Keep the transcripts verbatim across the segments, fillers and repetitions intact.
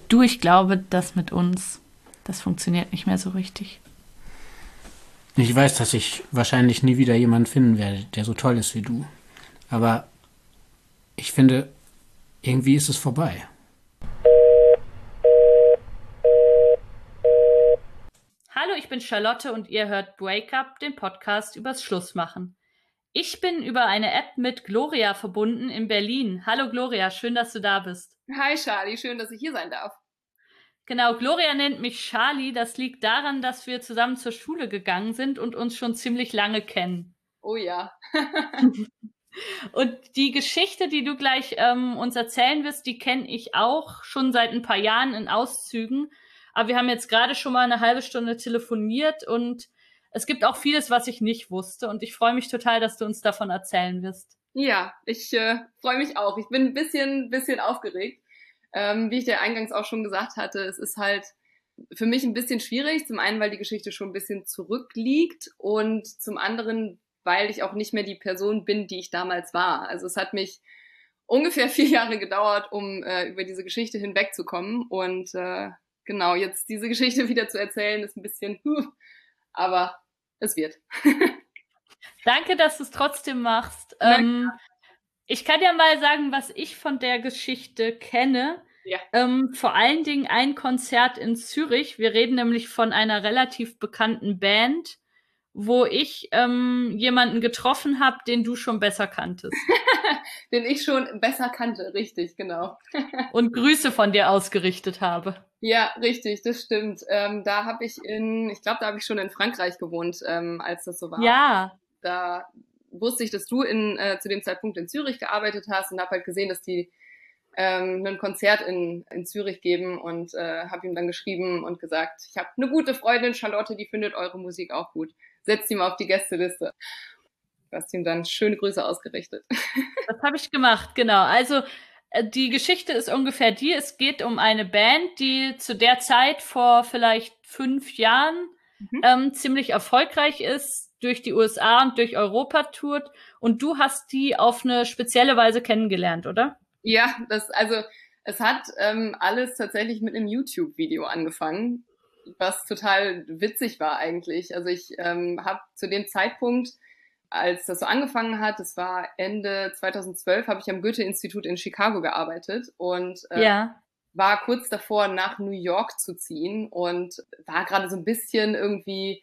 Du, ich glaube, das mit uns, das funktioniert nicht mehr so richtig. Ich weiß, dass ich wahrscheinlich nie wieder jemanden finden werde, der so toll ist wie du. Aber ich finde, irgendwie ist es vorbei. Hallo, ich bin Charlotte und ihr hört Break Up, den Podcast übers Schlussmachen. Ich bin über eine App mit Gloria verbunden in Berlin. Hallo Gloria, schön, dass du da bist. Hi Charlie, schön, dass ich hier sein darf. Genau, Gloria nennt mich Charlie. Das liegt daran, dass wir zusammen zur Schule gegangen sind und uns schon ziemlich lange kennen. Oh ja. Und die Geschichte, die du gleich ähm, uns erzählen wirst, die kenne ich auch schon seit ein paar Jahren in Auszügen. Aber wir haben jetzt gerade schon mal eine halbe Stunde telefoniert und es gibt auch vieles, was ich nicht wusste. Und ich freue mich total, dass du uns davon erzählen wirst. Ja, ich äh, freue mich auch. Ich bin ein bisschen, bisschen aufgeregt. Ähm, wie ich dir eingangs auch schon gesagt hatte, es ist halt für mich ein bisschen schwierig. Zum einen, weil die Geschichte schon ein bisschen zurückliegt und zum anderen, weil ich auch nicht mehr die Person bin, die ich damals war. Also es hat mich ungefähr vier Jahre gedauert, um äh, über diese Geschichte hinwegzukommen. Und äh, genau, jetzt diese Geschichte wieder zu erzählen, ist ein bisschen, huh, aber es wird. Danke, dass du es trotzdem machst. Na, Ähm, ich kann ja mal sagen, was ich von der Geschichte kenne. ja. Ähm, vor allen Dingen ein Konzert in Zürich. Wir reden nämlich von einer relativ bekannten Band, wo ich ähm, jemanden getroffen habe, den du schon besser kanntest. Den ich schon besser kannte, richtig, genau. Und Grüße von dir ausgerichtet habe. Ja, richtig, das stimmt. Ähm, da habe ich in, ich glaube, da habe ich schon in Frankreich gewohnt, ähm, als das so war. Ja. Da wusste ich, dass du in, äh, zu dem Zeitpunkt in Zürich gearbeitet hast und habe halt gesehen, dass die ähm, ein Konzert in, in Zürich geben und äh, habe ihm dann geschrieben und gesagt, ich habe eine gute Freundin, Charlotte, die findet eure Musik auch gut. Setzt sie mal auf die Gästeliste. Du hast ihm dann schöne Grüße ausgerichtet. Das habe ich gemacht, genau. Also äh, die Geschichte ist ungefähr die, es geht um eine Band, die zu der Zeit vor vielleicht fünf Jahren Mhm. ähm, ziemlich erfolgreich ist, durch die U S A und durch Europa tourt. Und du hast die auf eine spezielle Weise kennengelernt, oder? Ja, das, also es hat ähm, alles tatsächlich mit einem YouTube-Video angefangen, was total witzig war eigentlich. Also ich ähm, habe zu dem Zeitpunkt, als das so angefangen hat, das war Ende zweitausendzwölf, habe ich am Goethe-Institut in Chicago gearbeitet und äh, Ja. war kurz davor, nach New York zu ziehen und war gerade so ein bisschen irgendwie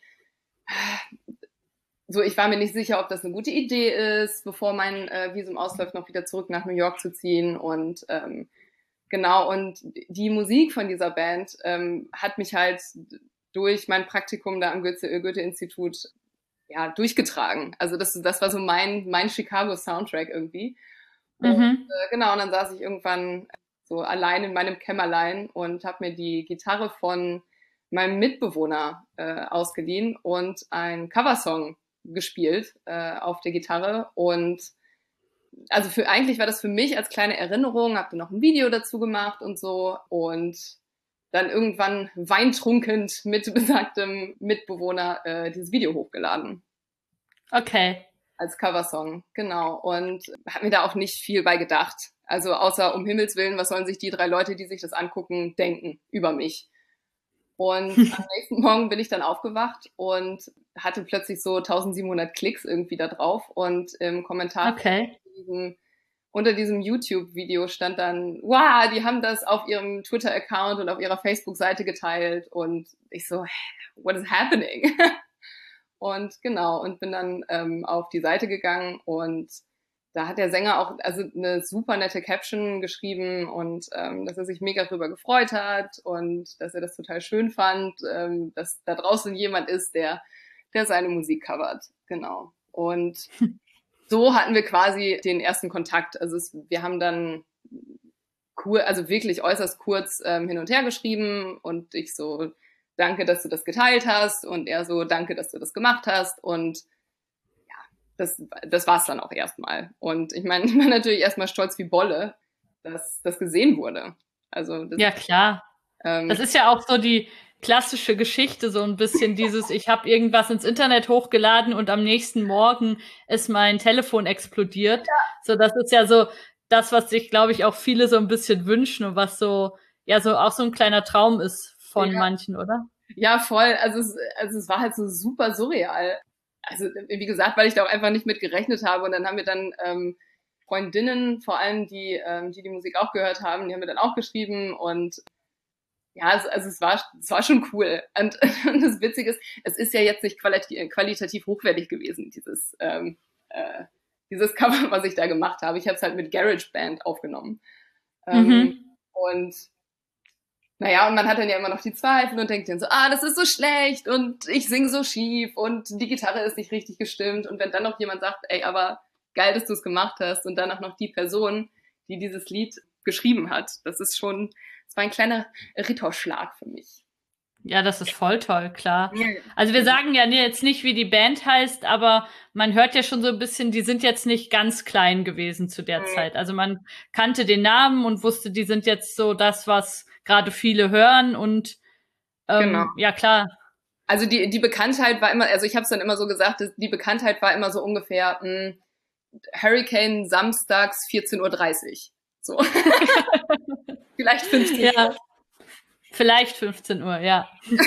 so, ich war mir nicht sicher, ob das eine gute Idee ist, bevor mein äh, Visum ausläuft, noch wieder zurück nach New York zu ziehen. Und ähm, genau, und die Musik von dieser Band ähm, hat mich halt durch mein Praktikum da am Goethe- Goethe-Institut ja, durchgetragen. Also das, das war so mein, mein Chicago-Soundtrack irgendwie. Und Mhm. äh, genau, und dann saß ich irgendwann so allein in meinem Kämmerlein und habe mir die Gitarre von meinem Mitbewohner äh, ausgeliehen und einen Coversong gespielt äh, auf der Gitarre. Und also für eigentlich war das für mich als kleine Erinnerung, habe dann noch ein Video dazu gemacht und so und dann irgendwann weintrunkend mit besagtem Mitbewohner äh, dieses Video hochgeladen Okay. als Coversong, genau. Und habe mir da auch nicht viel bei gedacht. Also außer um Himmels Willen, was sollen sich die drei Leute, die sich das angucken, denken über mich? Und am nächsten Morgen bin ich dann aufgewacht und hatte plötzlich so eintausendsiebenhundert Klicks irgendwie da drauf. Und im Kommentar Okay. unter diesem, unter diesem YouTube-Video stand dann, wow, die haben das auf ihrem Twitter-Account und auf ihrer Facebook-Seite geteilt. Und ich so, what is happening? Und genau, und bin dann ähm, auf die Seite gegangen und da hat der Sänger auch also eine super nette Caption geschrieben und ähm, dass er sich mega drüber gefreut hat und dass er das total schön fand, ähm, dass da draußen jemand ist, der, der seine Musik covert. Genau. Und so hatten wir quasi den ersten Kontakt. Also es, wir haben dann cool, also wirklich äußerst kurz ähm, hin und her geschrieben und ich so, danke, dass du das geteilt hast und er so, danke, dass du das gemacht hast und das, das war's dann auch erstmal. Und ich meine, ich war natürlich erstmal stolz wie Bolle, dass das gesehen wurde. Also das, Ja, klar. Das ähm, ist ja auch so die klassische Geschichte, so ein bisschen dieses, ich habe irgendwas ins Internet hochgeladen und am nächsten Morgen ist mein Telefon explodiert. So, das ist ja so das, was sich, glaube ich, auch viele so ein bisschen wünschen und was so ja so auch so ein kleiner Traum ist von Ja. manchen, oder? Ja, voll. Also es, also es war halt so super surreal. Also wie gesagt, weil ich da auch einfach nicht mit gerechnet habe. Und dann haben wir dann ähm, Freundinnen, vor allem die, ähm, die die Musik auch gehört haben, die haben mir dann auch geschrieben. Und ja, also, also es war es war schon cool. Und, und das Witzige ist, es ist ja jetzt nicht qualitativ, qualitativ hochwertig gewesen, dieses ähm, äh, dieses Cover, was ich da gemacht habe. Ich habe es halt mit GarageBand aufgenommen. Ähm, Mhm. und naja, und man hat dann ja immer noch die Zweifel und denkt dann so, ah, das ist so schlecht und ich singe so schief und die Gitarre ist nicht richtig gestimmt. Und wenn dann noch jemand sagt, ey, aber geil, dass du es gemacht hast und dann auch noch die Person, die dieses Lied geschrieben hat, das ist schon, das war ein kleiner Ritterschlag für mich. Ja, das ist voll toll, klar. Ja, Also wir sagen ja jetzt nicht, wie die Band heißt, aber man hört ja schon so ein bisschen, die sind jetzt nicht ganz klein gewesen zu der Zeit. Also man kannte den Namen und wusste, die sind jetzt so das, was gerade viele hören und genau. ähm, ja klar. Also die, die Bekanntheit war immer, also ich habe es dann immer so gesagt, die Bekanntheit war immer so ungefähr mh, Hurricane samstags vierzehn Uhr dreißig. So. Vielleicht fünfzehn Uhr. Ja, vielleicht fünfzehn Uhr, ja.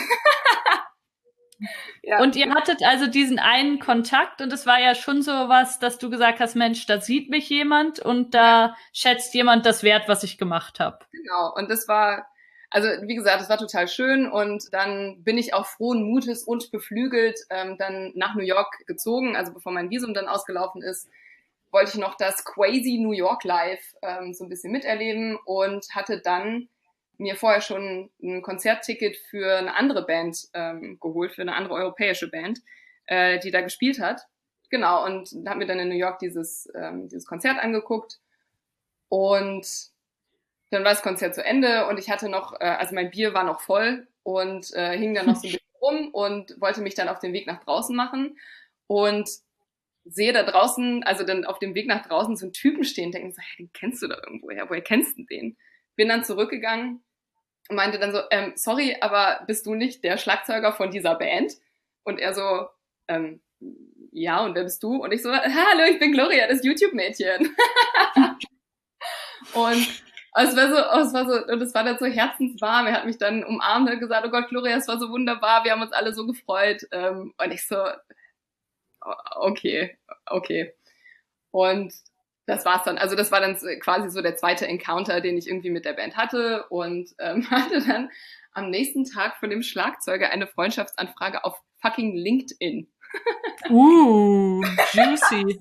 Ja. Und ihr hattet also diesen einen Kontakt und es war ja schon so was, dass du gesagt hast, Mensch, da sieht mich jemand und da schätzt jemand das wert, was ich gemacht habe. Genau, und das war, also wie gesagt, das war total schön und dann bin ich auch frohen Mutes und beflügelt ähm, dann nach New York gezogen, also bevor mein Visum dann ausgelaufen ist, wollte ich noch das Crazy New York Live ähm, so ein bisschen miterleben und hatte dann mir vorher schon ein Konzertticket für eine andere Band ähm, geholt, für eine andere europäische Band, äh, die da gespielt hat. Genau, und habe mir dann in New York dieses, ähm, dieses Konzert angeguckt und dann war das Konzert zu Ende und ich hatte noch, äh, also mein Bier war noch voll und äh, hing dann noch so ein bisschen rum und wollte mich dann auf den Weg nach draußen machen und sehe da draußen, also dann auf dem Weg nach draußen so einen Typen stehen, denke so, hey, den kennst du da irgendwoher, woher kennst du den? Bin dann zurückgegangen und meinte dann so, ähm, sorry, aber bist du nicht der Schlagzeuger von dieser Band? Und er so, ähm, ja, und wer bist du? Und ich so, hallo, ich bin Gloria, das YouTube-Mädchen. Und es war so, es war so, und es war dann so herzenswarm. Er hat mich dann umarmt und gesagt, oh Gott, Gloria, es war so wunderbar, wir haben uns alle so gefreut. Und ich so, okay, okay. Und das war's dann. Also das war dann quasi so der zweite Encounter, den ich irgendwie mit der Band hatte und ähm, hatte dann am nächsten Tag von dem Schlagzeuger eine Freundschaftsanfrage auf fucking LinkedIn. Uh, juicy.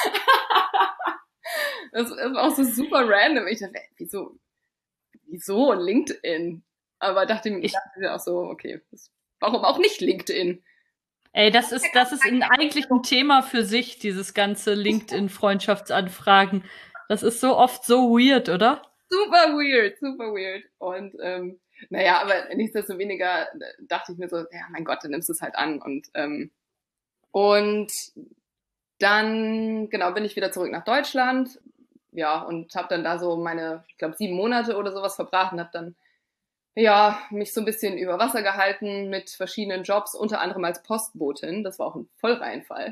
Das, das war auch so super random. Ich dachte, wieso, wieso LinkedIn? Aber dachte, ich dachte mir auch so, okay, das, warum auch nicht LinkedIn? Ey, das ist, das ist ein, eigentlich ein Thema für sich, dieses ganze LinkedIn-Freundschaftsanfragen. Das ist so oft so weird, oder? Super weird, super weird. Und ähm, naja, aber nichtsdestoweniger dachte ich mir so, ja, mein Gott, dann nimmst du es halt an. Und, ähm, und dann, genau, bin ich wieder zurück nach Deutschland. Ja, und habe dann da so meine, ich glaube, sieben Monate oder sowas verbracht und habe dann ja, mich so ein bisschen über Wasser gehalten mit verschiedenen Jobs, unter anderem als Postbotin. Das war auch ein Vollreinfall.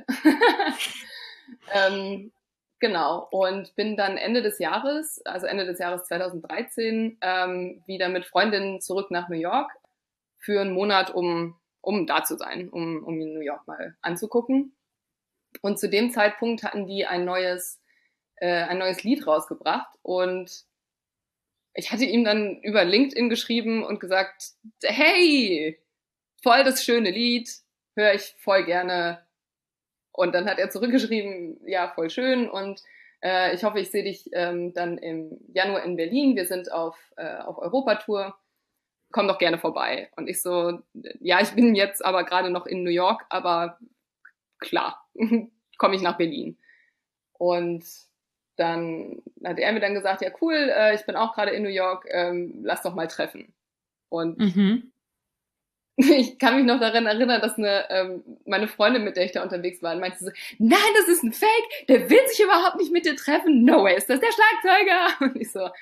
ähm, genau. Und bin dann Ende des Jahres, also Ende des Jahres zweitausenddreizehn, ähm, wieder mit Freundinnen zurück nach New York für einen Monat, um, um da zu sein, um, um New York mal anzugucken. Und zu dem Zeitpunkt hatten die ein neues, äh, ein neues Lied rausgebracht und ich hatte ihm dann über LinkedIn geschrieben und gesagt, hey, voll das schöne Lied, höre ich voll gerne. Und dann hat er zurückgeschrieben, ja, voll schön und äh, ich hoffe, ich sehe dich ähm, dann im Januar in Berlin. Wir sind auf, äh, auf Europatour. Komm doch gerne vorbei. Und ich so, ja, ich bin jetzt aber gerade noch in New York, aber klar, komme ich nach Berlin. Und dann hat er mir dann gesagt, ja cool, äh, ich bin auch gerade in New York, ähm, lass doch mal treffen. Und Mhm. ich kann mich noch daran erinnern, dass eine ähm, meine Freundin, mit der ich da unterwegs war, meinte so, nein, das ist ein Fake, der will sich überhaupt nicht mit dir treffen, no way, ist das der Schlagzeuger? Und ich so,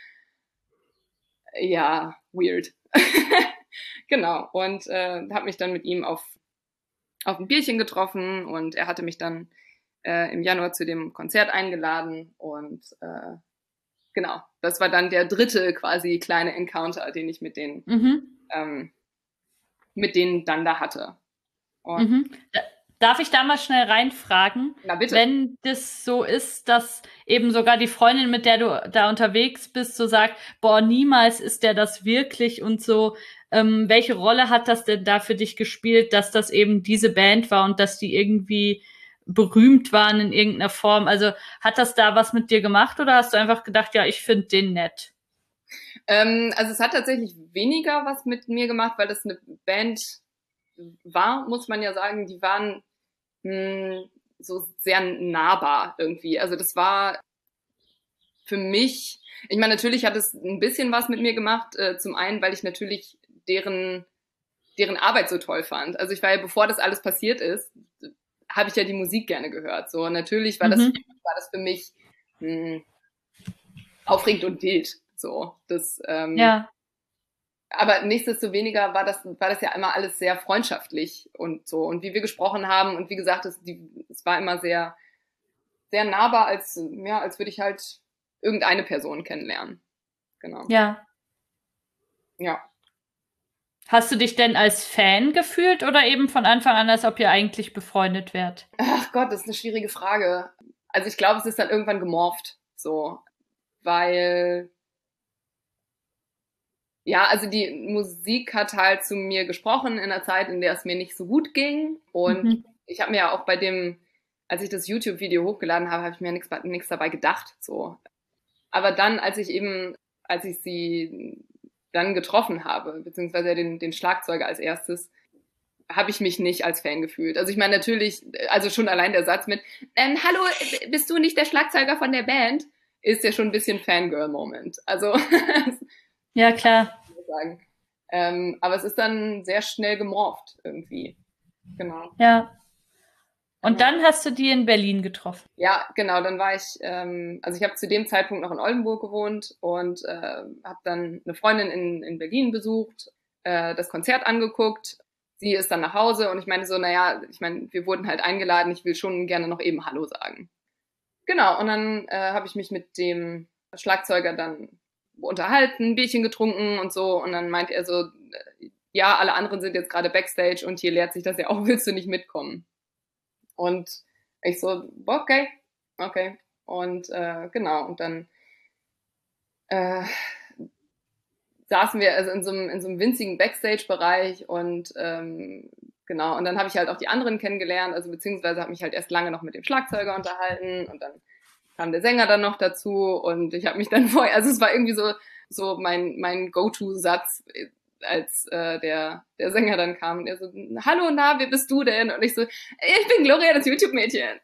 ja, weird. Genau, und äh, habe mich dann mit ihm auf, auf ein Bierchen getroffen und er hatte mich dann äh, im Januar zu dem Konzert eingeladen und äh, genau, das war dann der dritte quasi kleine Encounter, den ich mit denen, Mhm. ähm, mit denen dann da hatte. Und Mhm. Da- Darf ich da mal schnell reinfragen, na bitte. wenn das so ist, dass eben sogar die Freundin, mit der du da unterwegs bist, so sagt, boah, niemals ist der das wirklich und so, ähm, welche Rolle hat das denn da für dich gespielt, dass das eben diese Band war und dass die irgendwie berühmt waren in irgendeiner Form? Also hat das da was mit dir gemacht oder hast du einfach gedacht, ja, ich finde den nett? Ähm, also es hat tatsächlich weniger was mit mir gemacht, weil das eine Band war, muss man ja sagen, die waren mh, so sehr nahbar irgendwie. Also das war für mich, ich meine, natürlich hat es ein bisschen was mit mir gemacht. Äh, zum einen, weil ich natürlich deren, deren Arbeit so toll fand. Also ich war ja, bevor das alles passiert ist, habe ich ja die Musik gerne gehört. So, natürlich war das, Mhm. war das für mich mh, aufregend und wild. So, das, ähm, Ja, aber nichtsdestoweniger war das, war das ja immer alles sehr freundschaftlich und so. Und wie wir gesprochen haben, und wie gesagt, es, die, es war immer sehr, sehr nahbar, als, ja, als würde ich halt irgendeine Person kennenlernen. Genau. ja. Ja. Hast du dich denn als Fan gefühlt oder eben von Anfang an, als ob ihr eigentlich befreundet wärt? Ach Gott, das ist eine schwierige Frage. Also ich glaube, es ist dann irgendwann gemorpht, so, weil, ja, also die Musik hat halt zu mir gesprochen in einer Zeit, in der es mir nicht so gut ging. Und Mhm. ich habe mir ja auch bei dem, als ich das YouTube-Video hochgeladen habe, habe ich mir nichts nichts dabei gedacht, so. Aber dann, als ich eben, als ich sie dann getroffen habe, beziehungsweise den, den Schlagzeuger als erstes, habe ich mich nicht als Fan gefühlt. Also ich meine natürlich, also schon allein der Satz mit, ähm, hallo, bist du nicht der Schlagzeuger von der Band? Ist ja schon ein bisschen Fangirl-Moment. Also, Ja, klar. sagen. Ähm, aber es ist dann sehr schnell gemorpht irgendwie. Genau. Ja. Und Ja. dann hast du die in Berlin getroffen. Ja, genau, dann war ich, ähm, also ich habe zu dem Zeitpunkt noch in Oldenburg gewohnt und äh, habe dann eine Freundin in, in Berlin besucht, äh, das Konzert angeguckt. Sie ist dann nach Hause und ich meine so, naja, ich meine, wir wurden halt eingeladen, ich will schon gerne noch eben Hallo sagen. Genau, und dann äh, habe ich mich mit dem Schlagzeuger dann unterhalten, ein Bierchen getrunken und so und dann meint er so, äh, ja, alle anderen sind jetzt gerade Backstage und hier lehrt sich das ja auch, willst du nicht mitkommen? Und ich so, okay, okay. Und äh, genau, und dann äh, saßen wir also in so einem, in so einem winzigen Backstage-Bereich und ähm, genau, und dann habe ich halt auch die anderen kennengelernt, also beziehungsweise habe mich halt erst lange noch mit dem Schlagzeuger unterhalten und dann kam der Sänger dann noch dazu und ich habe mich dann vorher, also es war irgendwie so, so mein, mein Go-To-Satz, als äh, der, der Sänger dann kam und er so, hallo, na, wer bist du denn? Und ich so, ich bin Gloria, das YouTube-Mädchen.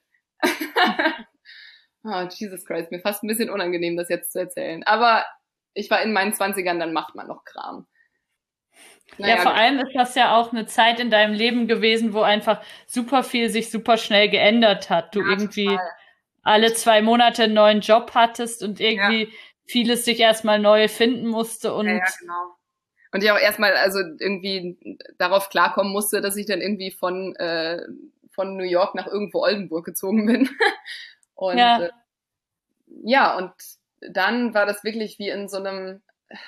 Oh, Jesus Christ, mir fast ein bisschen unangenehm, das jetzt zu erzählen. Aber ich war in meinen Zwanzigern, dann macht man noch Kram. Ja, Naja, vor allem ist das ja auch eine Zeit in deinem Leben gewesen, wo einfach super viel sich super schnell geändert hat. Du ja, irgendwie total. alle zwei Monate einen neuen Job hattest und Ja, irgendwie vieles sich erstmal neu finden musste ja, ja, und genau. Und ich auch erstmal also irgendwie darauf klarkommen musste, dass ich dann irgendwie von, äh, von New York nach irgendwo Oldenburg gezogen bin. Und äh, ja, ja, und dann war das wirklich wie in so einem,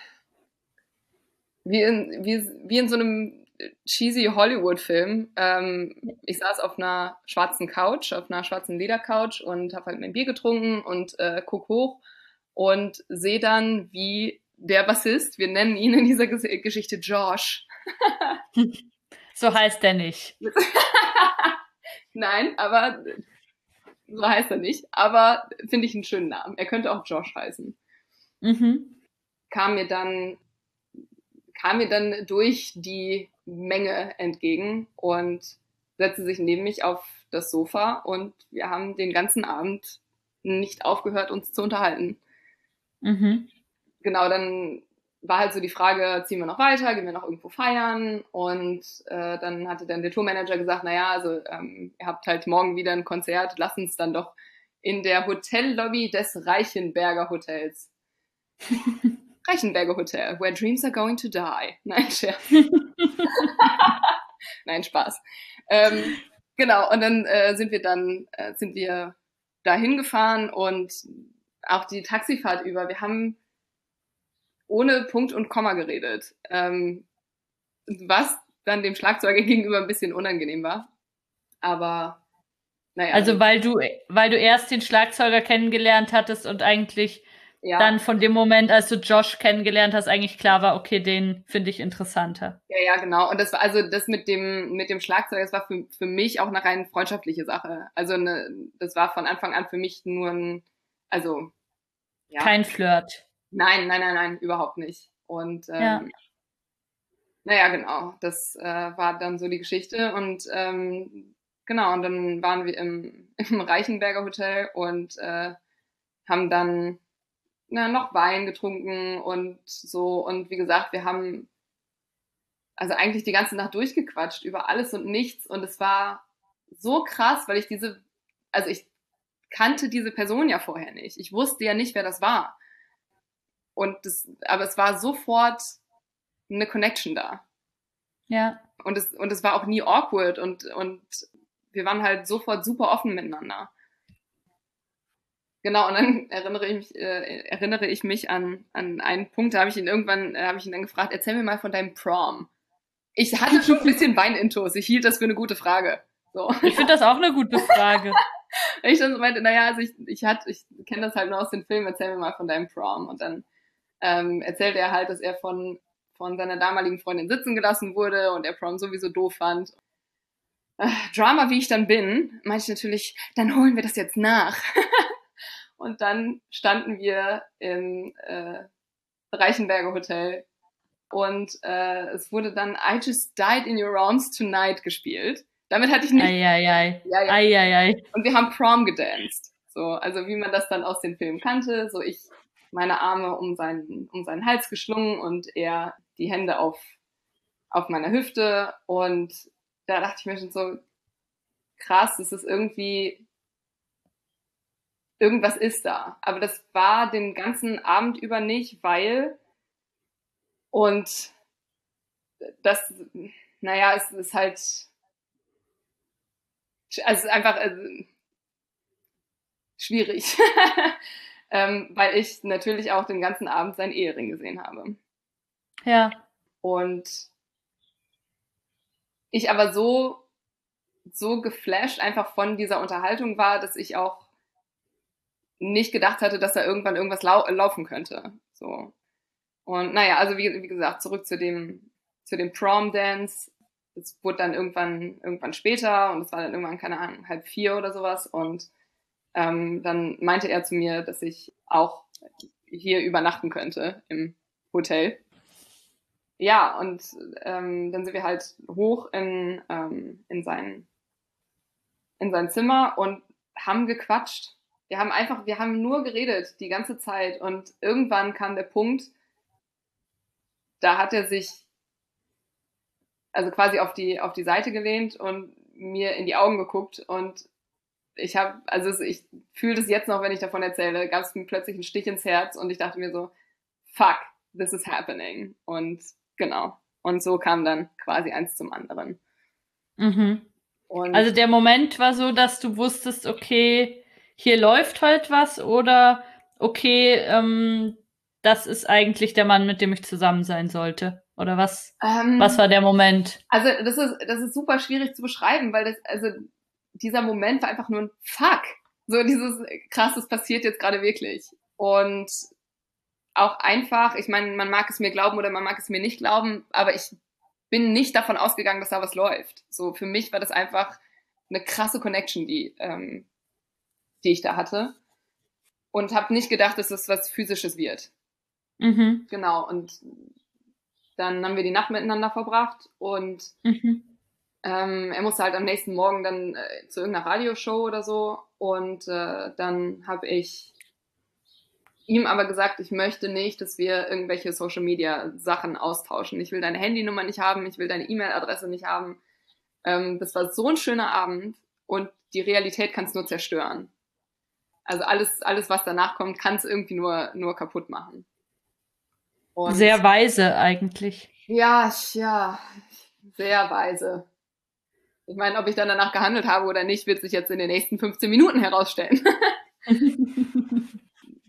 wie in, wie, wie in so einem cheesy Hollywood-Film. Ähm, ich saß auf einer schwarzen Couch, auf einer schwarzen Ledercouch und habe halt mein Bier getrunken und äh, guck hoch und sehe dann, wie der Bassist, wir nennen ihn in dieser Ges- Geschichte Josh. so heißt der nicht. Nein, aber so heißt er nicht. Aber finde ich einen schönen Namen. Er könnte auch Josh heißen. Mhm. Kam mir dann kam mir dann durch die Menge entgegen und setzte sich neben mich auf das Sofa und wir haben den ganzen Abend nicht aufgehört, uns zu unterhalten. Mhm. Genau, dann war halt so die Frage, ziehen wir noch weiter, gehen wir noch irgendwo feiern? Und äh, dann hatte dann der Tourmanager gesagt, naja, also ähm, ihr habt halt morgen wieder ein Konzert, lasst uns dann doch in der Hotellobby des Reichenberger Hotels. Reichenberger Hotel, where dreams are going to die. Nein, Scherz. Nein, Spaß. Ähm, genau, und dann äh, sind wir dann, äh, sind wir da hingefahren und auch die Taxifahrt über, wir haben ohne Punkt und Komma geredet, ähm, was dann dem Schlagzeuger gegenüber ein bisschen unangenehm war. Aber naja. Also weil du, weil du erst den Schlagzeuger kennengelernt hattest und eigentlich ja. dann von dem Moment, als du Josh kennengelernt hast, eigentlich klar war, okay, den finde ich interessanter. Ja, ja, genau. Und das war also das mit dem mit dem Schlagzeuger, das war für, für mich auch eine rein freundschaftliche Sache. Also eine, das war von Anfang an für mich nur ein, also ja. Kein Flirt. Nein, nein, nein, nein, überhaupt nicht. Und ähm, ja. naja, genau, das äh, war dann so die Geschichte. Und ähm, genau, und dann waren wir im, im Reichenberger Hotel und äh, haben dann na, noch Wein getrunken und so. Und wie gesagt, wir haben also eigentlich die ganze Nacht durchgequatscht über alles und nichts. Und es war so krass, weil ich diese, also ich kannte diese Person ja vorher nicht. Ich wusste ja nicht, wer das war. Und das, aber es war sofort eine Connection da. Ja. Und es, und es war auch nie awkward und, und wir waren halt sofort super offen miteinander. Genau, und dann erinnere ich mich, äh, erinnere ich mich an, an einen Punkt, da habe ich ihn irgendwann, äh, habe ich ihn dann gefragt, erzähl mir mal von deinem Prom. Ich hatte schon ein bisschen Weinintus, ich hielt das für eine gute Frage. So. Ich finde das auch eine gute Frage. Ich dann so meinte, naja, also ich, ich hatte, ich kenne das halt nur aus den Filmen, erzähl mir mal von deinem Prom. Und dann ähm, erzählte er halt, dass er von, von seiner damaligen Freundin sitzen gelassen wurde und er Prom sowieso doof fand. Äh, Drama, wie ich dann bin, meinte ich natürlich, dann holen wir das jetzt nach. Und dann standen wir im äh, Reichenberger Hotel und äh, es wurde dann I Just Died in Your Arms Tonight gespielt. Damit hatte ich nicht... Ei, ei, ei. Ja, ja. Ei, ei, ei. Und wir haben Prom gedanced. So, also wie man das dann aus den Filmen kannte. So ich meine Arme um seinen, um seinen Hals geschlungen und er die Hände auf, auf meiner Hüfte. Und da dachte ich mir schon so, krass, das ist irgendwie... Irgendwas ist da. Aber das war den ganzen Abend über nicht, weil und das, naja, es ist halt, also es ist einfach also, schwierig, ähm, weil ich natürlich auch den ganzen Abend seinen Ehering gesehen habe. Ja. Und ich aber so, so geflasht einfach von dieser Unterhaltung war, dass ich auch nicht gedacht hatte, dass da irgendwann irgendwas lau- laufen könnte. So. Und naja, also wie, wie gesagt, zurück zu dem, zu dem Prom-Dance. Es wurde dann irgendwann, irgendwann später und es war dann irgendwann, keine Ahnung, halb vier oder sowas. Und ähm, dann meinte er zu mir, dass ich auch hier übernachten könnte im Hotel. Ja, und ähm, dann sind wir halt hoch in, ähm, in, sein, in sein Zimmer und haben gequatscht. Wir haben einfach, wir haben nur geredet die ganze Zeit und irgendwann kam der Punkt, da hat er sich also quasi auf die auf die Seite gelehnt und mir in die Augen geguckt und ich habe, also ich fühle das jetzt noch, wenn ich davon erzähle, gab es mir plötzlich einen Stich ins Herz und ich dachte mir so, fuck, this is happening. Und genau, und so kam dann quasi eins zum anderen. Mhm. Und also der Moment war so, dass du wusstest, okay, hier läuft halt was oder okay, ähm, das ist eigentlich der Mann, mit dem ich zusammen sein sollte. Oder was? Ähm, was war der Moment? Also das ist, das ist super schwierig zu beschreiben, weil das, also dieser Moment war einfach nur ein Fuck. So dieses krass, das passiert jetzt gerade wirklich. Und auch einfach, ich meine, man mag es mir glauben oder man mag es mir nicht glauben, aber ich bin nicht davon ausgegangen, dass da was läuft. So für mich war das einfach eine krasse Connection, die ähm, die ich da hatte und habe nicht gedacht, dass das was Physisches wird. Mhm. Genau, und dann haben wir die Nacht miteinander verbracht und mhm. ähm, er musste halt am nächsten Morgen dann äh, zu irgendeiner Radioshow oder so und äh, dann habe ich ihm aber gesagt, ich möchte nicht, dass wir irgendwelche Social-Media-Sachen austauschen. Ich will deine Handynummer nicht haben, ich will deine E-Mail-Adresse nicht haben. Ähm, das war so ein schöner Abend und die Realität kann es nur zerstören. Also alles, alles, was danach kommt, kann es irgendwie nur, nur kaputt machen. Und sehr weise eigentlich. Ja, ja, sehr weise. Ich meine, ob ich dann danach gehandelt habe oder nicht, wird sich jetzt in den nächsten fünfzehn Minuten herausstellen.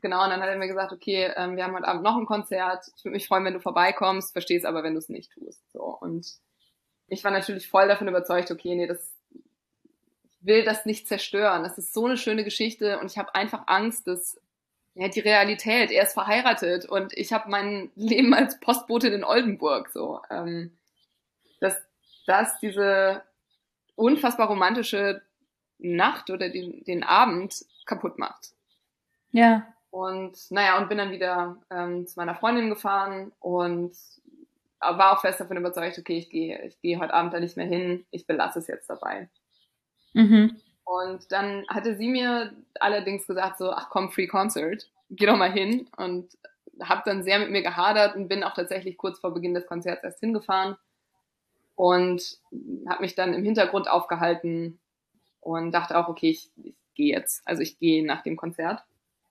genau, und dann hat er mir gesagt, okay, ähm, wir haben heute Abend noch ein Konzert, ich würde mich freuen, wenn du vorbeikommst, versteh's aber, wenn du es nicht tust. So, und ich war natürlich voll davon überzeugt, okay, nee, das ich will das nicht zerstören. Das ist so eine schöne Geschichte und ich habe einfach Angst, dass ja, die Realität, er ist verheiratet und ich habe mein Leben als Postbotin in Oldenburg, so, ähm, dass das diese unfassbar romantische Nacht oder den, den Abend kaputt macht. Ja. Und naja, und bin dann wieder ähm, zu meiner Freundin gefahren und war auch fest davon überzeugt, okay, ich gehe ich gehe heute Abend da nicht mehr hin, ich belasse es jetzt dabei. Mhm. Und dann hatte sie mir allerdings gesagt so, ach komm, Free Concert, geh doch mal hin. Und habe dann sehr mit mir gehadert und bin auch tatsächlich kurz vor Beginn des Konzerts erst hingefahren und habe mich dann im Hintergrund aufgehalten und dachte auch, okay, ich, ich gehe jetzt. Also ich gehe nach dem Konzert.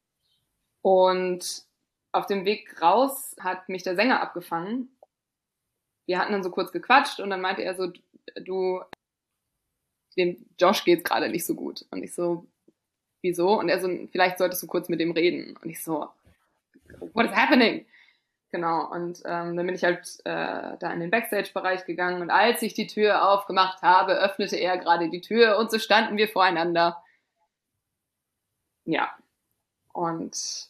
Und auf dem Weg raus hat mich der Sänger abgefangen. Wir hatten dann so kurz gequatscht und dann meinte er so, du, dem Josh geht's gerade nicht so gut. Und ich so, wieso? Und er so, vielleicht solltest du kurz mit dem reden. Und ich so, what is happening? Genau, und ähm, dann bin ich halt äh, da in den Backstage-Bereich gegangen und als ich die Tür aufgemacht habe, öffnete er gerade die Tür und so standen wir voreinander. Ja, und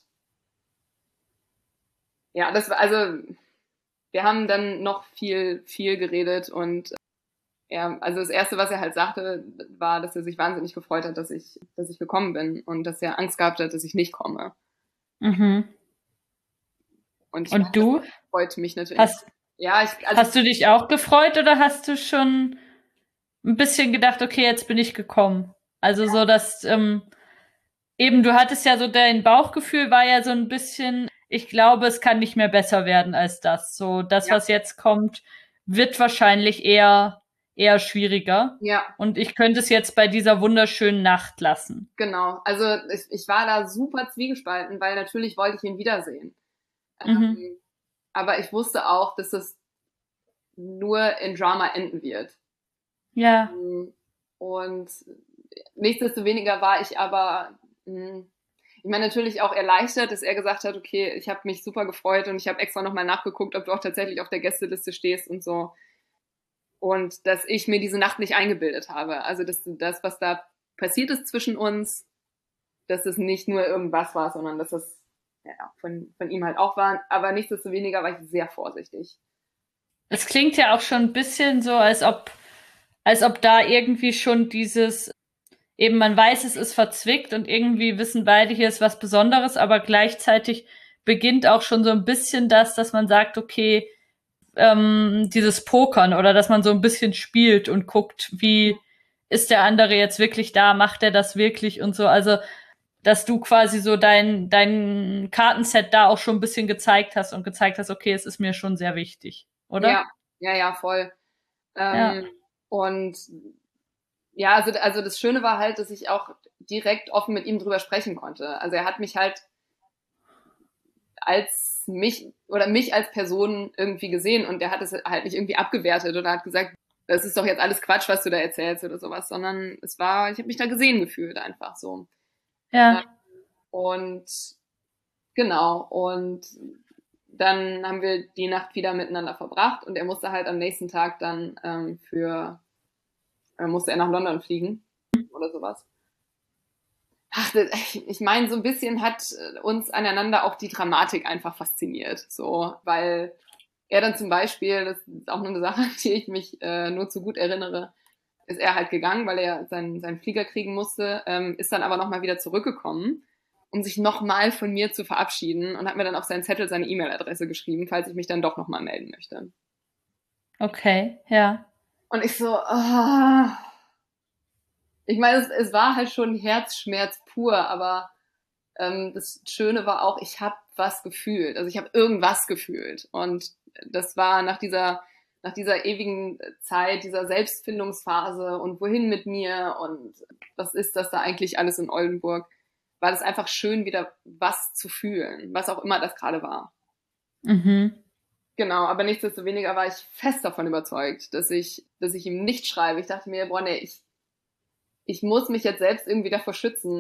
ja, das war, also wir haben dann noch viel, viel geredet und er, also das Erste, was er halt sagte, war, dass er sich wahnsinnig gefreut hat, dass ich, dass ich gekommen bin und dass er Angst gehabt hat, dass ich nicht komme. Mhm. Und, ich Und weiß, du? das freut mich natürlich. Hast, ja, ich, also, hast du dich auch gefreut oder hast du schon ein bisschen gedacht, okay, jetzt bin ich gekommen? Also so, dass ähm, eben, du hattest ja so, dein Bauchgefühl war ja so ein bisschen, ich glaube, es kann nicht mehr besser werden als das. So, das, ja, was jetzt kommt, wird wahrscheinlich eher, eher schwieriger. ja, Und ich könnte es jetzt bei dieser wunderschönen Nacht lassen. genau. Also ich, ich war da super zwiegespalten, weil natürlich wollte ich ihn wiedersehen. Mhm. Ähm, aber ich wusste auch, dass es nur in Drama enden wird. Ja. Und nichtsdestoweniger war ich aber, mh, ich meine natürlich auch erleichtert, dass er gesagt hat, okay, ich habe mich super gefreut und ich habe extra nochmal nachgeguckt, ob du auch tatsächlich auf der Gästeliste stehst und so. Und dass ich mir diese Nacht nicht eingebildet habe. Also dass das, was da passiert ist zwischen uns, dass es nicht nur irgendwas war, sondern dass es ja, von, von ihm halt auch war. Aber nichtsdestoweniger war ich sehr vorsichtig. Es klingt ja auch schon ein bisschen so, als ob, als ob da irgendwie schon dieses, eben man weiß, es ist verzwickt und irgendwie wissen beide, hier ist was Besonderes, aber gleichzeitig beginnt auch schon so ein bisschen das, dass man sagt, okay, ähm, dieses Pokern oder dass man so ein bisschen spielt und guckt, wie ist der andere jetzt wirklich da, macht er das wirklich und so. Also, dass du quasi so dein, dein Kartenset da auch schon ein bisschen gezeigt hast und gezeigt hast, okay, es ist mir schon sehr wichtig, Ja, oder? ja, ja, voll. Ja. Ähm, und ja, also, also das Schöne war halt, dass ich auch direkt offen mit ihm drüber sprechen konnte. Also er hat mich halt als mich oder mich als Person irgendwie gesehen und der hat es halt nicht irgendwie abgewertet oder hat gesagt, das ist doch jetzt alles Quatsch, was du da erzählst oder sowas, sondern es war, ich habe mich da gesehen gefühlt einfach so. Ja. Und genau, und dann haben wir die Nacht wieder miteinander verbracht und er musste halt am nächsten Tag dann ähm, für, äh, musste er nach London fliegen oder sowas. Ach, ich meine, so ein bisschen hat uns aneinander auch die Dramatik einfach fasziniert, so, weil er dann zum Beispiel, das ist auch nur eine Sache, an die ich mich äh, nur zu gut erinnere, ist er halt gegangen, weil er seinen, seinen Flieger kriegen musste, ähm, ist dann aber nochmal wieder zurückgekommen, um sich nochmal von mir zu verabschieden und hat mir dann auf seinen Zettel seine E-Mail-Adresse geschrieben, falls ich mich dann doch nochmal melden möchte. Okay, ja. Und ich so, oh. Ich meine, es, es war halt schon Herzschmerz pur, aber ähm, das Schöne war auch, ich habe was gefühlt. Also ich habe irgendwas gefühlt. Und das war nach dieser, nach dieser ewigen Zeit, dieser Selbstfindungsphase und wohin mit mir und was ist das da eigentlich alles in Oldenburg, war das einfach schön, wieder was zu fühlen, was auch immer das gerade war. Mhm. Genau, aber nichtsdestoweniger war ich fest davon überzeugt, dass ich, dass ich ihm nicht schreibe. Ich dachte mir, boah, nee, ich, ich muss mich jetzt selbst irgendwie davor schützen,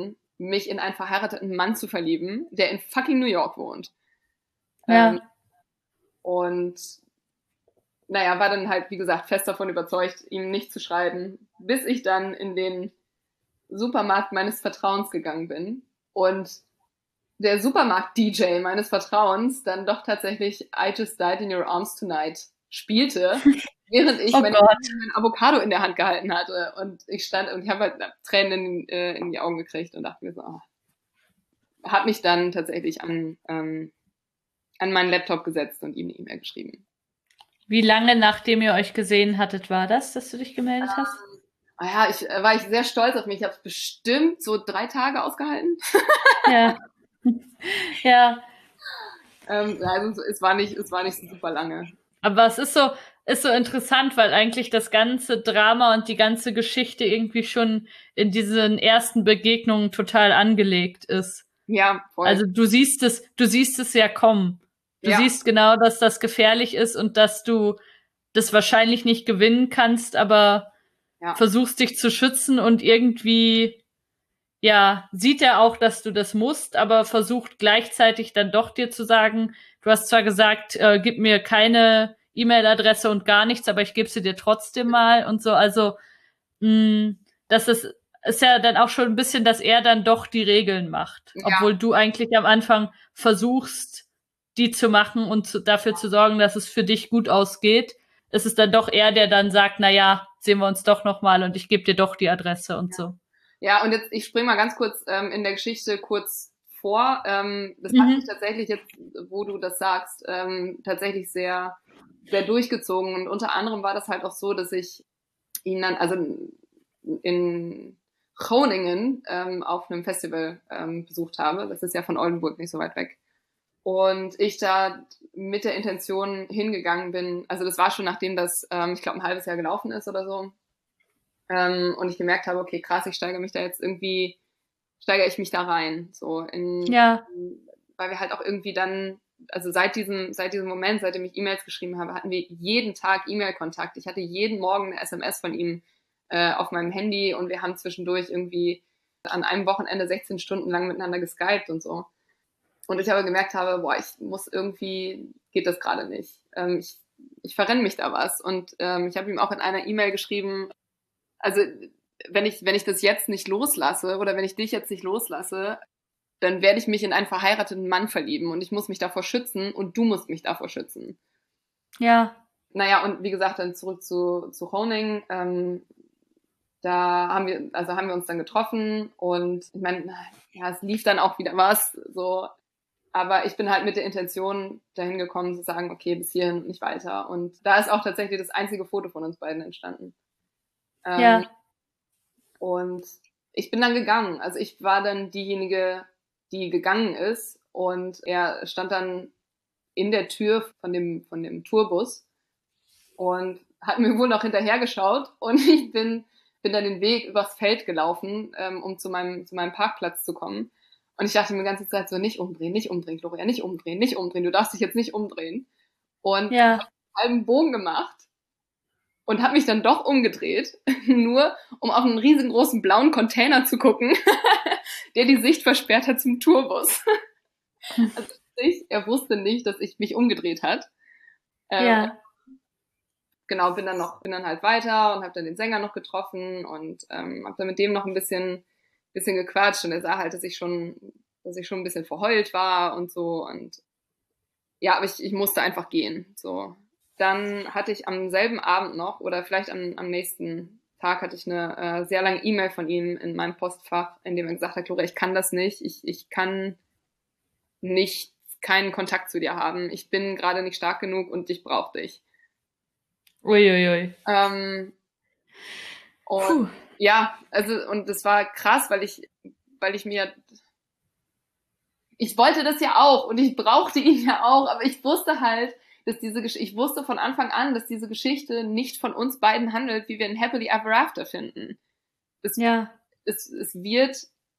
mich in einen verheirateten Mann zu verlieben, der in fucking New York wohnt. Ja. Ähm, und naja, war dann halt, wie gesagt, fest davon überzeugt, ihm nicht zu schreiben, bis ich dann in den Supermarkt meines Vertrauens gegangen bin und der Supermarkt-D J meines Vertrauens dann doch tatsächlich I Just Died in Your Arms Tonight spielte, während ich Oh mein, Gott. mein Avocado in der Hand gehalten hatte. Und ich stand und ich habe halt Tränen in, äh, in die Augen gekriegt und dachte mir so, oh. Habe mich dann tatsächlich an, ähm, an meinen Laptop gesetzt und ihm eine E-Mail geschrieben. Wie lange nachdem ihr euch gesehen hattet, war das, dass du dich gemeldet hast? Ah ja, ich äh, war ich sehr stolz auf mich. Ich habe es bestimmt so drei Tage ausgehalten. Ja. Ja. ähm, also es war nicht, es war nicht so super lange. Aber es ist so, ist so interessant, weil eigentlich das ganze Drama und die ganze Geschichte irgendwie schon in diesen ersten Begegnungen total angelegt ist. Ja, voll. Also du siehst es, du siehst es ja kommen. Du ja. siehst genau, dass das gefährlich ist und dass du das wahrscheinlich nicht gewinnen kannst, aber ja. versuchst dich zu schützen und irgendwie, ja, sieht er auch, dass du das musst, aber versucht gleichzeitig dann doch dir zu sagen, du hast zwar gesagt, äh, gib mir keine E-Mail-Adresse und gar nichts, aber ich gebe sie dir trotzdem mal und so. Also, mh, das ist, ist ja dann auch schon ein bisschen, dass er dann doch die Regeln macht. Ja. Obwohl du eigentlich am Anfang versuchst, die zu machen und zu, dafür zu sorgen, dass es für dich gut ausgeht. Ist es dann doch er, der dann sagt, na ja, sehen wir uns doch noch mal und ich gebe dir doch die Adresse und ja. so. Ja, und jetzt, ich springe mal ganz kurz ähm, in der Geschichte kurz vor. Ähm, das Mhm. hat sich tatsächlich jetzt, wo du das sagst, ähm, tatsächlich sehr, sehr durchgezogen. Und unter anderem war das halt auch so, dass ich ihn dann, also in Groningen ähm, auf einem Festival ähm, besucht habe. Das ist ja von Oldenburg nicht so weit weg. Und ich da mit der Intention hingegangen bin, also das war schon nachdem das, ähm, ich glaube, ein halbes Jahr gelaufen ist oder so. Ähm, und ich gemerkt habe, okay, krass, ich steigere mich da jetzt irgendwie, steigere ich mich da rein. So in, ja. in, weil wir halt auch irgendwie dann, also seit diesem, seit diesem Moment, seitdem ich E-Mails geschrieben habe, hatten wir jeden Tag E-Mail-Kontakt. Ich hatte jeden Morgen eine S M S von ihm äh, auf meinem Handy und wir haben zwischendurch irgendwie an einem Wochenende sechzehn Stunden lang miteinander geskypt und so. Und ich aber gemerkt habe, boah, ich muss irgendwie, geht das gerade nicht. Ähm, ich, ich verrenne mich da was. Und ähm, ich habe ihm auch in einer E-Mail geschrieben, also wenn ich, wenn ich das jetzt nicht loslasse oder wenn ich dich jetzt nicht loslasse, dann werde ich mich in einen verheirateten Mann verlieben und ich muss mich davor schützen und du musst mich davor schützen. Ja. Naja, und wie gesagt, dann zurück zu, zu Groningen. Ähm, da haben wir, also haben wir uns dann getroffen und ich meine, ja, es lief dann auch wieder was, so. Aber ich bin halt mit der Intention dahin gekommen zu sagen, okay, bis hierhin und nicht weiter. Und da ist auch tatsächlich das einzige Foto von uns beiden entstanden. Ähm, ja. Und ich bin dann gegangen. Also ich war dann diejenige, die gegangen ist. Und er stand dann in der Tür von dem, von dem Tourbus und hat mir wohl noch hinterhergeschaut. Und ich bin, bin dann den Weg übers Feld gelaufen, ähm, um zu meinem, zu meinem Parkplatz zu kommen. Und ich dachte mir die ganze Zeit so, nicht umdrehen, nicht umdrehen, Gloria, nicht umdrehen, nicht umdrehen. Du darfst dich jetzt nicht umdrehen. Und ja. ich habe einen halben Bogen gemacht und habe mich dann doch umgedreht, nur um auf einen riesengroßen blauen Container zu gucken, der die Sicht versperrt hat zum Tourbus. Also ich, er wusste nicht, dass ich mich umgedreht hat. Ähm, ja. Genau, bin dann noch, bin dann halt weiter und habe dann den Sänger noch getroffen und ähm, habe dann mit dem noch ein bisschen, bisschen gequatscht und er sah halt, dass ich schon, dass ich schon ein bisschen verheult war und so und ja, aber ich, ich musste einfach gehen. So, dann hatte ich am selben Abend noch oder vielleicht am, am nächsten Tag hatte ich eine äh, sehr lange E-Mail von ihm in meinem Postfach, in dem er gesagt hat, Gloria, ich kann das nicht, ich, ich kann nicht keinen Kontakt zu dir haben. Ich bin gerade nicht stark genug und ich brauche dich. Uiuiui. Ui. Ähm, und Puh. ja, also und das war krass, weil ich, weil ich mir, ich wollte das ja auch und ich brauchte ihn ja auch, aber ich wusste halt, dass diese Geschichte, ich wusste von Anfang an, dass diese Geschichte nicht von uns beiden handelt, wie wir ein Happily Ever After finden. Es, ja. es, es wird,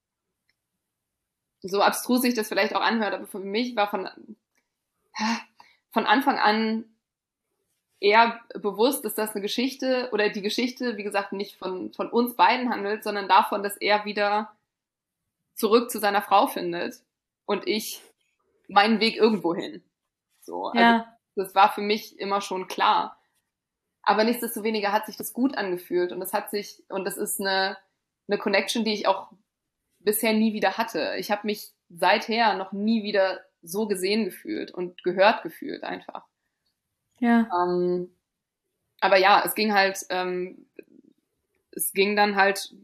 so abstrus sich das vielleicht auch anhört, aber für mich war von, von Anfang an eher bewusst, dass das eine Geschichte oder die Geschichte, wie gesagt, nicht von, von uns beiden handelt, sondern davon, dass er wieder zurück zu seiner Frau findet und ich meinen Weg irgendwo hin. So, also Ja. das war für mich immer schon klar. Aber nichtsdestoweniger hat sich das gut angefühlt und das hat sich, und das ist eine, eine Connection, die ich auch bisher nie wieder hatte. Ich habe mich seither noch nie wieder so gesehen gefühlt und gehört gefühlt einfach. Ja. Ähm, aber ja, es ging halt, ähm, es ging dann halt,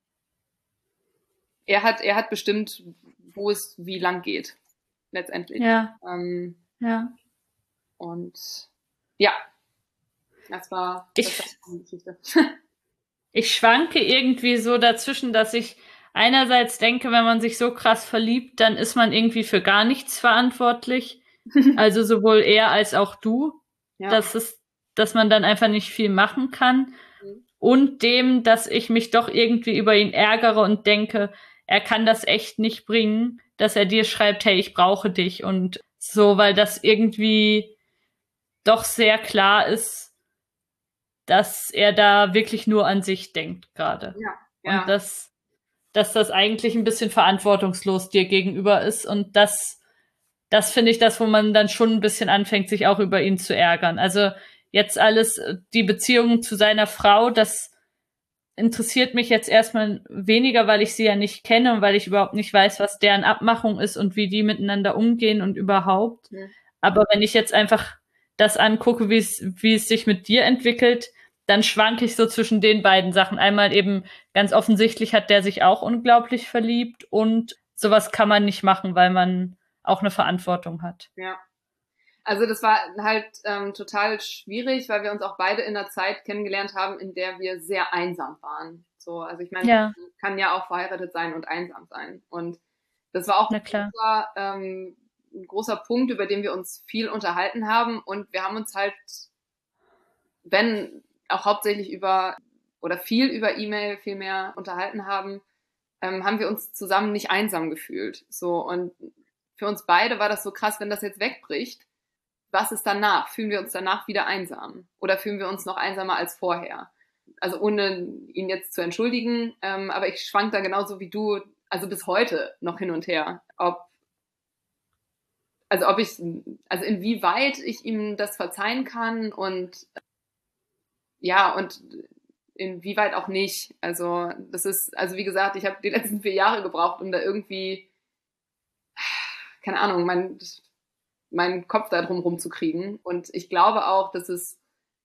er hat, er hat bestimmt, wo es wie lang geht, letztendlich. Ja. Ähm, Ja. und ja, das war, das Ich- war eine Geschichte. Ich schwanke irgendwie so dazwischen, dass ich einerseits denke, wenn man sich so krass verliebt, dann ist man irgendwie für gar nichts verantwortlich. Also sowohl er als auch du. Ja. Dass es, dass man dann einfach nicht viel machen kann. Mhm. Und dem, dass ich mich doch irgendwie über ihn ärgere und denke, er kann das echt nicht bringen, dass er dir schreibt, hey, ich brauche dich und so, weil das irgendwie doch sehr klar ist, dass er da wirklich nur an sich denkt gerade. Ja, ja. Und dass, dass das eigentlich ein bisschen verantwortungslos dir gegenüber ist. Und das, das finde ich das, wo man dann schon ein bisschen anfängt, sich auch über ihn zu ärgern. Also jetzt alles, die Beziehung zu seiner Frau, das interessiert mich jetzt erstmal weniger, weil ich sie ja nicht kenne und weil ich überhaupt nicht weiß, was deren Abmachung ist und wie die miteinander umgehen und überhaupt. Mhm. Aber wenn ich jetzt einfach das angucke, wie es, wie es sich mit dir entwickelt, dann schwanke ich so zwischen den beiden Sachen. Einmal eben ganz offensichtlich hat der sich auch unglaublich verliebt und sowas kann man nicht machen, weil man auch eine Verantwortung hat. Ja. Also das war halt ähm, total schwierig, weil wir uns auch beide in einer Zeit kennengelernt haben, in der wir sehr einsam waren. So, also ich meine, Ja. man kann ja auch verheiratet sein und einsam sein. Und das war auch Na ein klar. großer, ähm, ein großer Punkt, über den wir uns viel unterhalten haben. Und wir haben uns halt, wenn auch hauptsächlich über oder viel über E-Mail viel mehr unterhalten haben, ähm, haben wir uns zusammen nicht einsam gefühlt. So, und für uns beide war das so krass, wenn das jetzt wegbricht. Was ist danach? Fühlen wir uns danach wieder einsam? Oder fühlen wir uns noch einsamer als vorher? Also ohne ihn jetzt zu entschuldigen, ähm, aber ich schwank da genauso wie du, also bis heute noch hin und her, ob also ob ich, also inwieweit ich ihm das verzeihen kann und ja, und inwieweit auch nicht. Also das ist, also wie gesagt, ich habe die letzten vier Jahre gebraucht, um da irgendwie, keine Ahnung, mein, meinen Kopf da drum rumzukriegen. Und ich glaube auch, dass es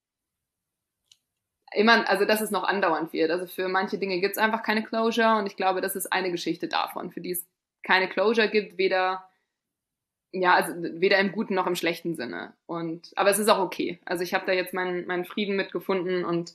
immer, also dass es noch andauernd wird. Also für manche Dinge gibt es einfach keine Closure und ich glaube, das ist eine Geschichte davon, für die es keine Closure gibt, weder ja, also weder im guten noch im schlechten Sinne. Und aber es ist auch okay. Also ich habe da jetzt meinen meinen Frieden mitgefunden und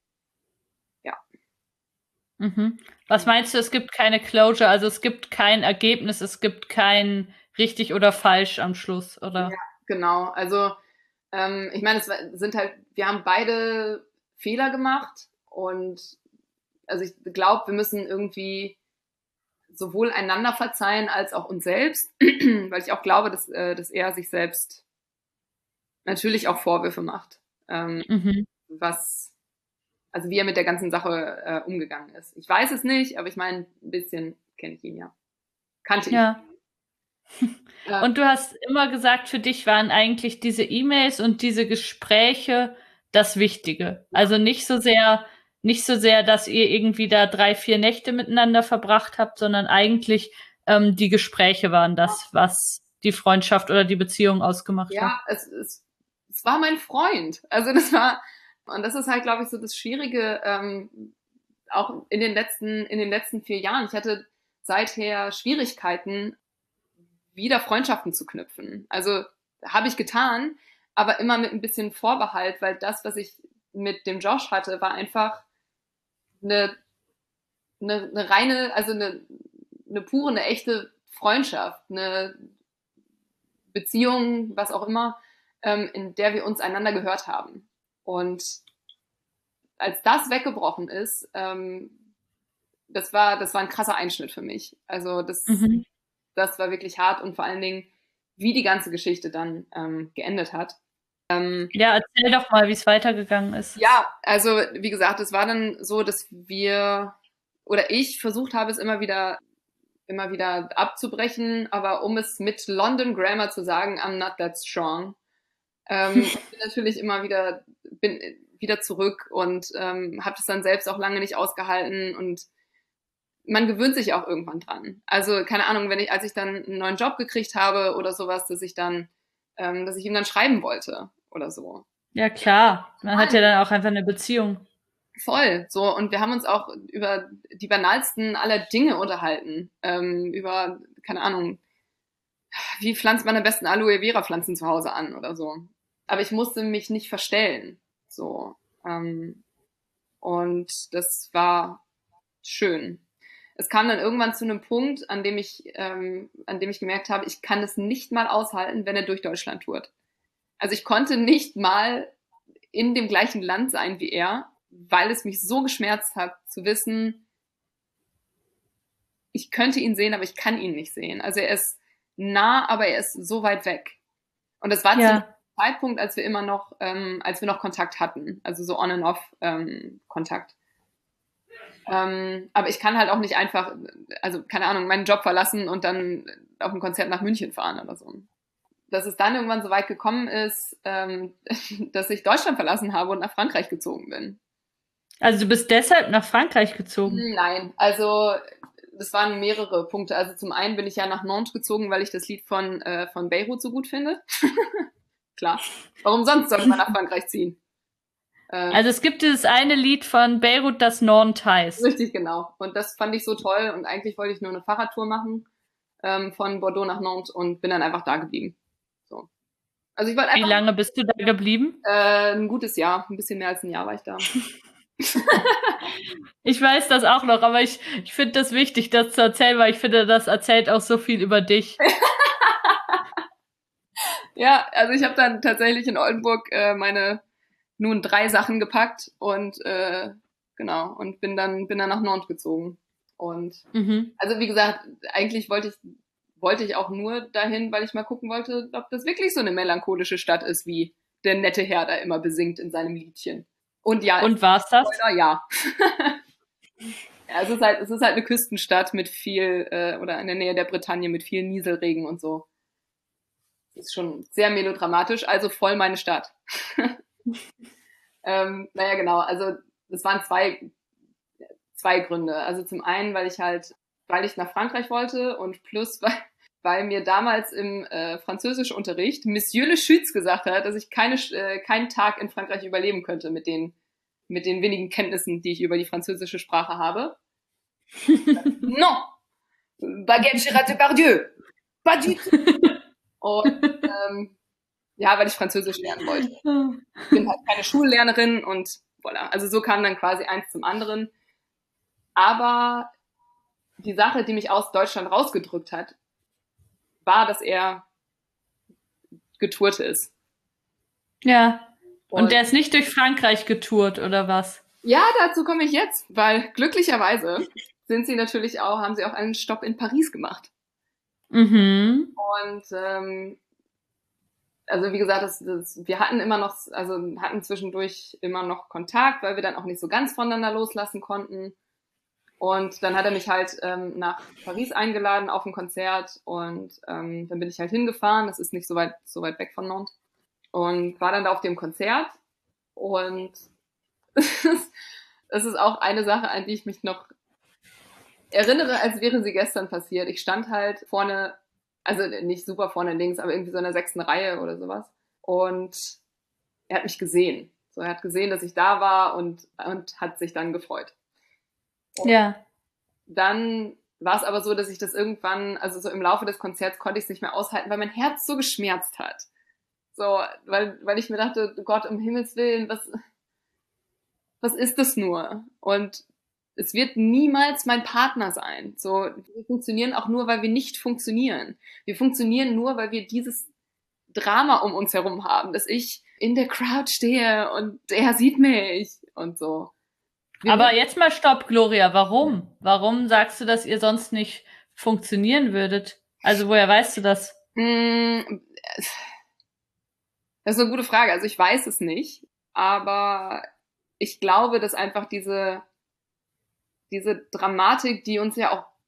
ja. Mhm. Was meinst du, es gibt keine Closure, also es gibt kein Ergebnis, es gibt kein richtig oder falsch am Schluss, oder? Ja, genau. Also ähm, ich meine, es sind halt, wir haben beide Fehler gemacht und also ich glaube, wir müssen irgendwie sowohl einander verzeihen als auch uns selbst, weil ich auch glaube, dass, äh, dass er sich selbst natürlich auch Vorwürfe macht, ähm, Mhm. was, also wie er mit der ganzen Sache äh, umgegangen ist. Ich weiß es nicht, aber ich meine, ein bisschen kenne ich ihn ja. Kannte ich. Ja. Ja. Und du hast immer gesagt, für dich waren eigentlich diese E-Mails und diese Gespräche das Wichtige. Also nicht so sehr, nicht so sehr, dass ihr irgendwie da drei, vier Nächte miteinander verbracht habt, sondern eigentlich ähm, die Gespräche waren das, was die Freundschaft oder die Beziehung ausgemacht hat. Ja, es, es, es war mein Freund. Also das war, und das ist halt, glaube ich, so das Schwierige, ähm, auch in den letzten, in den letzten vier Jahren. Ich hatte seither Schwierigkeiten, wieder Freundschaften zu knüpfen. Also habe ich getan, aber immer mit ein bisschen Vorbehalt, weil das, was ich mit dem Josh hatte, war einfach eine, eine, eine reine, also eine, eine pure, eine echte Freundschaft, eine Beziehung, was auch immer, ähm, in der wir uns einander gehört haben. Und als das weggebrochen ist, ähm, das war, das war ein krasser Einschnitt für mich. Also das, Mhm. das war wirklich hart und vor allen Dingen, wie die ganze Geschichte dann ähm, geendet hat. Ähm, Ja, erzähl doch mal, wie es weitergegangen ist. ja, also wie gesagt, es war dann so, dass wir oder ich versucht habe, es immer wieder immer wieder abzubrechen, aber um es mit London Grammar zu sagen, I'm not that strong. Ähm, ich bin natürlich immer wieder, bin wieder zurück und ähm, habe das dann selbst auch lange nicht ausgehalten und man gewöhnt sich auch irgendwann dran. Also keine Ahnung, wenn ich, als ich dann einen neuen Job gekriegt habe oder sowas, dass ich dann, ähm, dass ich ihm dann schreiben wollte oder so. Ja, klar. Man hat ja dann auch einfach eine Beziehung. Voll, so. Und wir haben uns auch über die banalsten aller Dinge unterhalten. Ähm, über, keine Ahnung, wie pflanzt man am besten Aloe Vera Pflanzen zu Hause an oder so. Aber ich musste mich nicht verstellen. So. Ähm, und das war schön. Es kam dann irgendwann zu einem Punkt, an dem ich, ähm, an dem ich gemerkt habe, ich kann es nicht mal aushalten, wenn er durch Deutschland tourt. Also ich konnte nicht mal in dem gleichen Land sein wie er, weil es mich so geschmerzt hat, zu wissen, ich könnte ihn sehen, aber ich kann ihn nicht sehen. Also er ist nah, aber er ist so weit weg. Und das war ja. zu einem Zeitpunkt, als wir immer noch, ähm, als wir noch Kontakt hatten, also so on and off ähm, Kontakt. Ähm, aber ich kann halt auch nicht einfach, also keine Ahnung, meinen Job verlassen und dann auf ein Konzert nach München fahren oder so. Dass es dann irgendwann so weit gekommen ist, ähm, dass ich Deutschland verlassen habe und nach Frankreich gezogen bin. Also du bist deshalb nach Frankreich gezogen? Nein, also das waren mehrere Punkte. Also zum einen bin ich ja nach Nantes gezogen, weil ich das Lied von, äh, von Beirut so gut finde. Klar. Warum sonst sollte man nach Frankreich ziehen? Ähm, also es gibt dieses eine Lied von Beirut, das Nantes heißt. Richtig, genau. Und das fand ich so toll und eigentlich wollte ich nur eine Fahrradtour machen ähm, von Bordeaux nach Nantes und bin dann einfach da geblieben. So. Also ich wollte einfach, Wie lange bist du da geblieben? Äh, ein gutes Jahr, ein bisschen mehr als ein Jahr war ich da. Ich weiß das auch noch, aber ich, ich finde das wichtig, das zu erzählen, weil ich finde, das erzählt auch so viel über dich. Ja, also ich habe dann tatsächlich in Oldenburg äh, meine nun drei Sachen gepackt und äh, genau und bin dann bin dann nach Nantes gezogen. Und mhm. also wie gesagt, eigentlich wollte ich wollte ich auch nur dahin, weil ich mal gucken wollte, ob das wirklich so eine melancholische Stadt ist, wie der nette Herr da immer besingt in seinem Liedchen. Und ja, und war's das? Spoiler, ja. Ja, es ist halt, es ist halt eine Küstenstadt mit viel, äh, oder in der Nähe der Bretagne mit viel Nieselregen und so. Das ist schon sehr melodramatisch, also voll meine Stadt. ähm, naja, genau, also das waren zwei, zwei Gründe. Also zum einen, weil ich halt, weil ich nach Frankreich wollte und plus, weil, weil mir damals im äh, Französischunterricht Monsieur Le Schütz gesagt hat, dass ich keine, äh, keinen Tag in Frankreich überleben könnte mit den, mit den wenigen Kenntnissen, die ich über die französische Sprache habe. Non! Baguette Gérard Depardieu! Pas du tout! Und ähm, ja, weil ich Französisch lernen wollte. Ich bin halt keine Schullernerin und voilà. Also so kam dann quasi eins zum anderen. Aber die Sache, die mich aus Deutschland rausgedrückt hat, war, dass er getourt ist. Ja. Und, und der ist nicht durch Frankreich getourt, oder was? Ja, dazu komme ich jetzt, weil glücklicherweise sind sie natürlich auch, haben sie auch einen Stopp in Paris gemacht. Mhm. Und ähm, also wie gesagt, das, das, wir hatten immer noch, also hatten zwischendurch immer noch Kontakt, weil wir dann auch nicht so ganz voneinander loslassen konnten. Und dann hat er mich halt ähm, nach Paris eingeladen auf ein Konzert und ähm, dann bin ich halt hingefahren. Das ist nicht so weit, so weit weg von Nantes. Und war dann da auf dem Konzert und das ist auch eine Sache, an die ich mich noch erinnere, als wäre sie gestern passiert. Ich stand halt vorne, also nicht super vorne links, aber irgendwie so in der sechsten Reihe oder sowas. Und er hat mich gesehen. So, er hat gesehen, dass ich da war und, und hat sich dann gefreut. Und ja. Dann war es aber so, dass ich das irgendwann, also so im Laufe des Konzerts konnte ich es nicht mehr aushalten, weil mein Herz so geschmerzt hat. So, weil, weil ich mir dachte, Gott, um Himmels Willen, was, was ist das nur? Und es wird niemals mein Partner sein. So, wir funktionieren auch nur, weil wir nicht funktionieren. Wir funktionieren nur, weil wir dieses Drama um uns herum haben, dass ich in der Crowd stehe und er sieht mich und so. Wir Aber jetzt mal stopp, Gloria. Warum? Warum sagst du, dass ihr sonst nicht funktionieren würdet? Also woher weißt du das? Das ist eine gute Frage. Also ich weiß es nicht, aber ich glaube, dass einfach diese diese Dramatik, die uns ja auch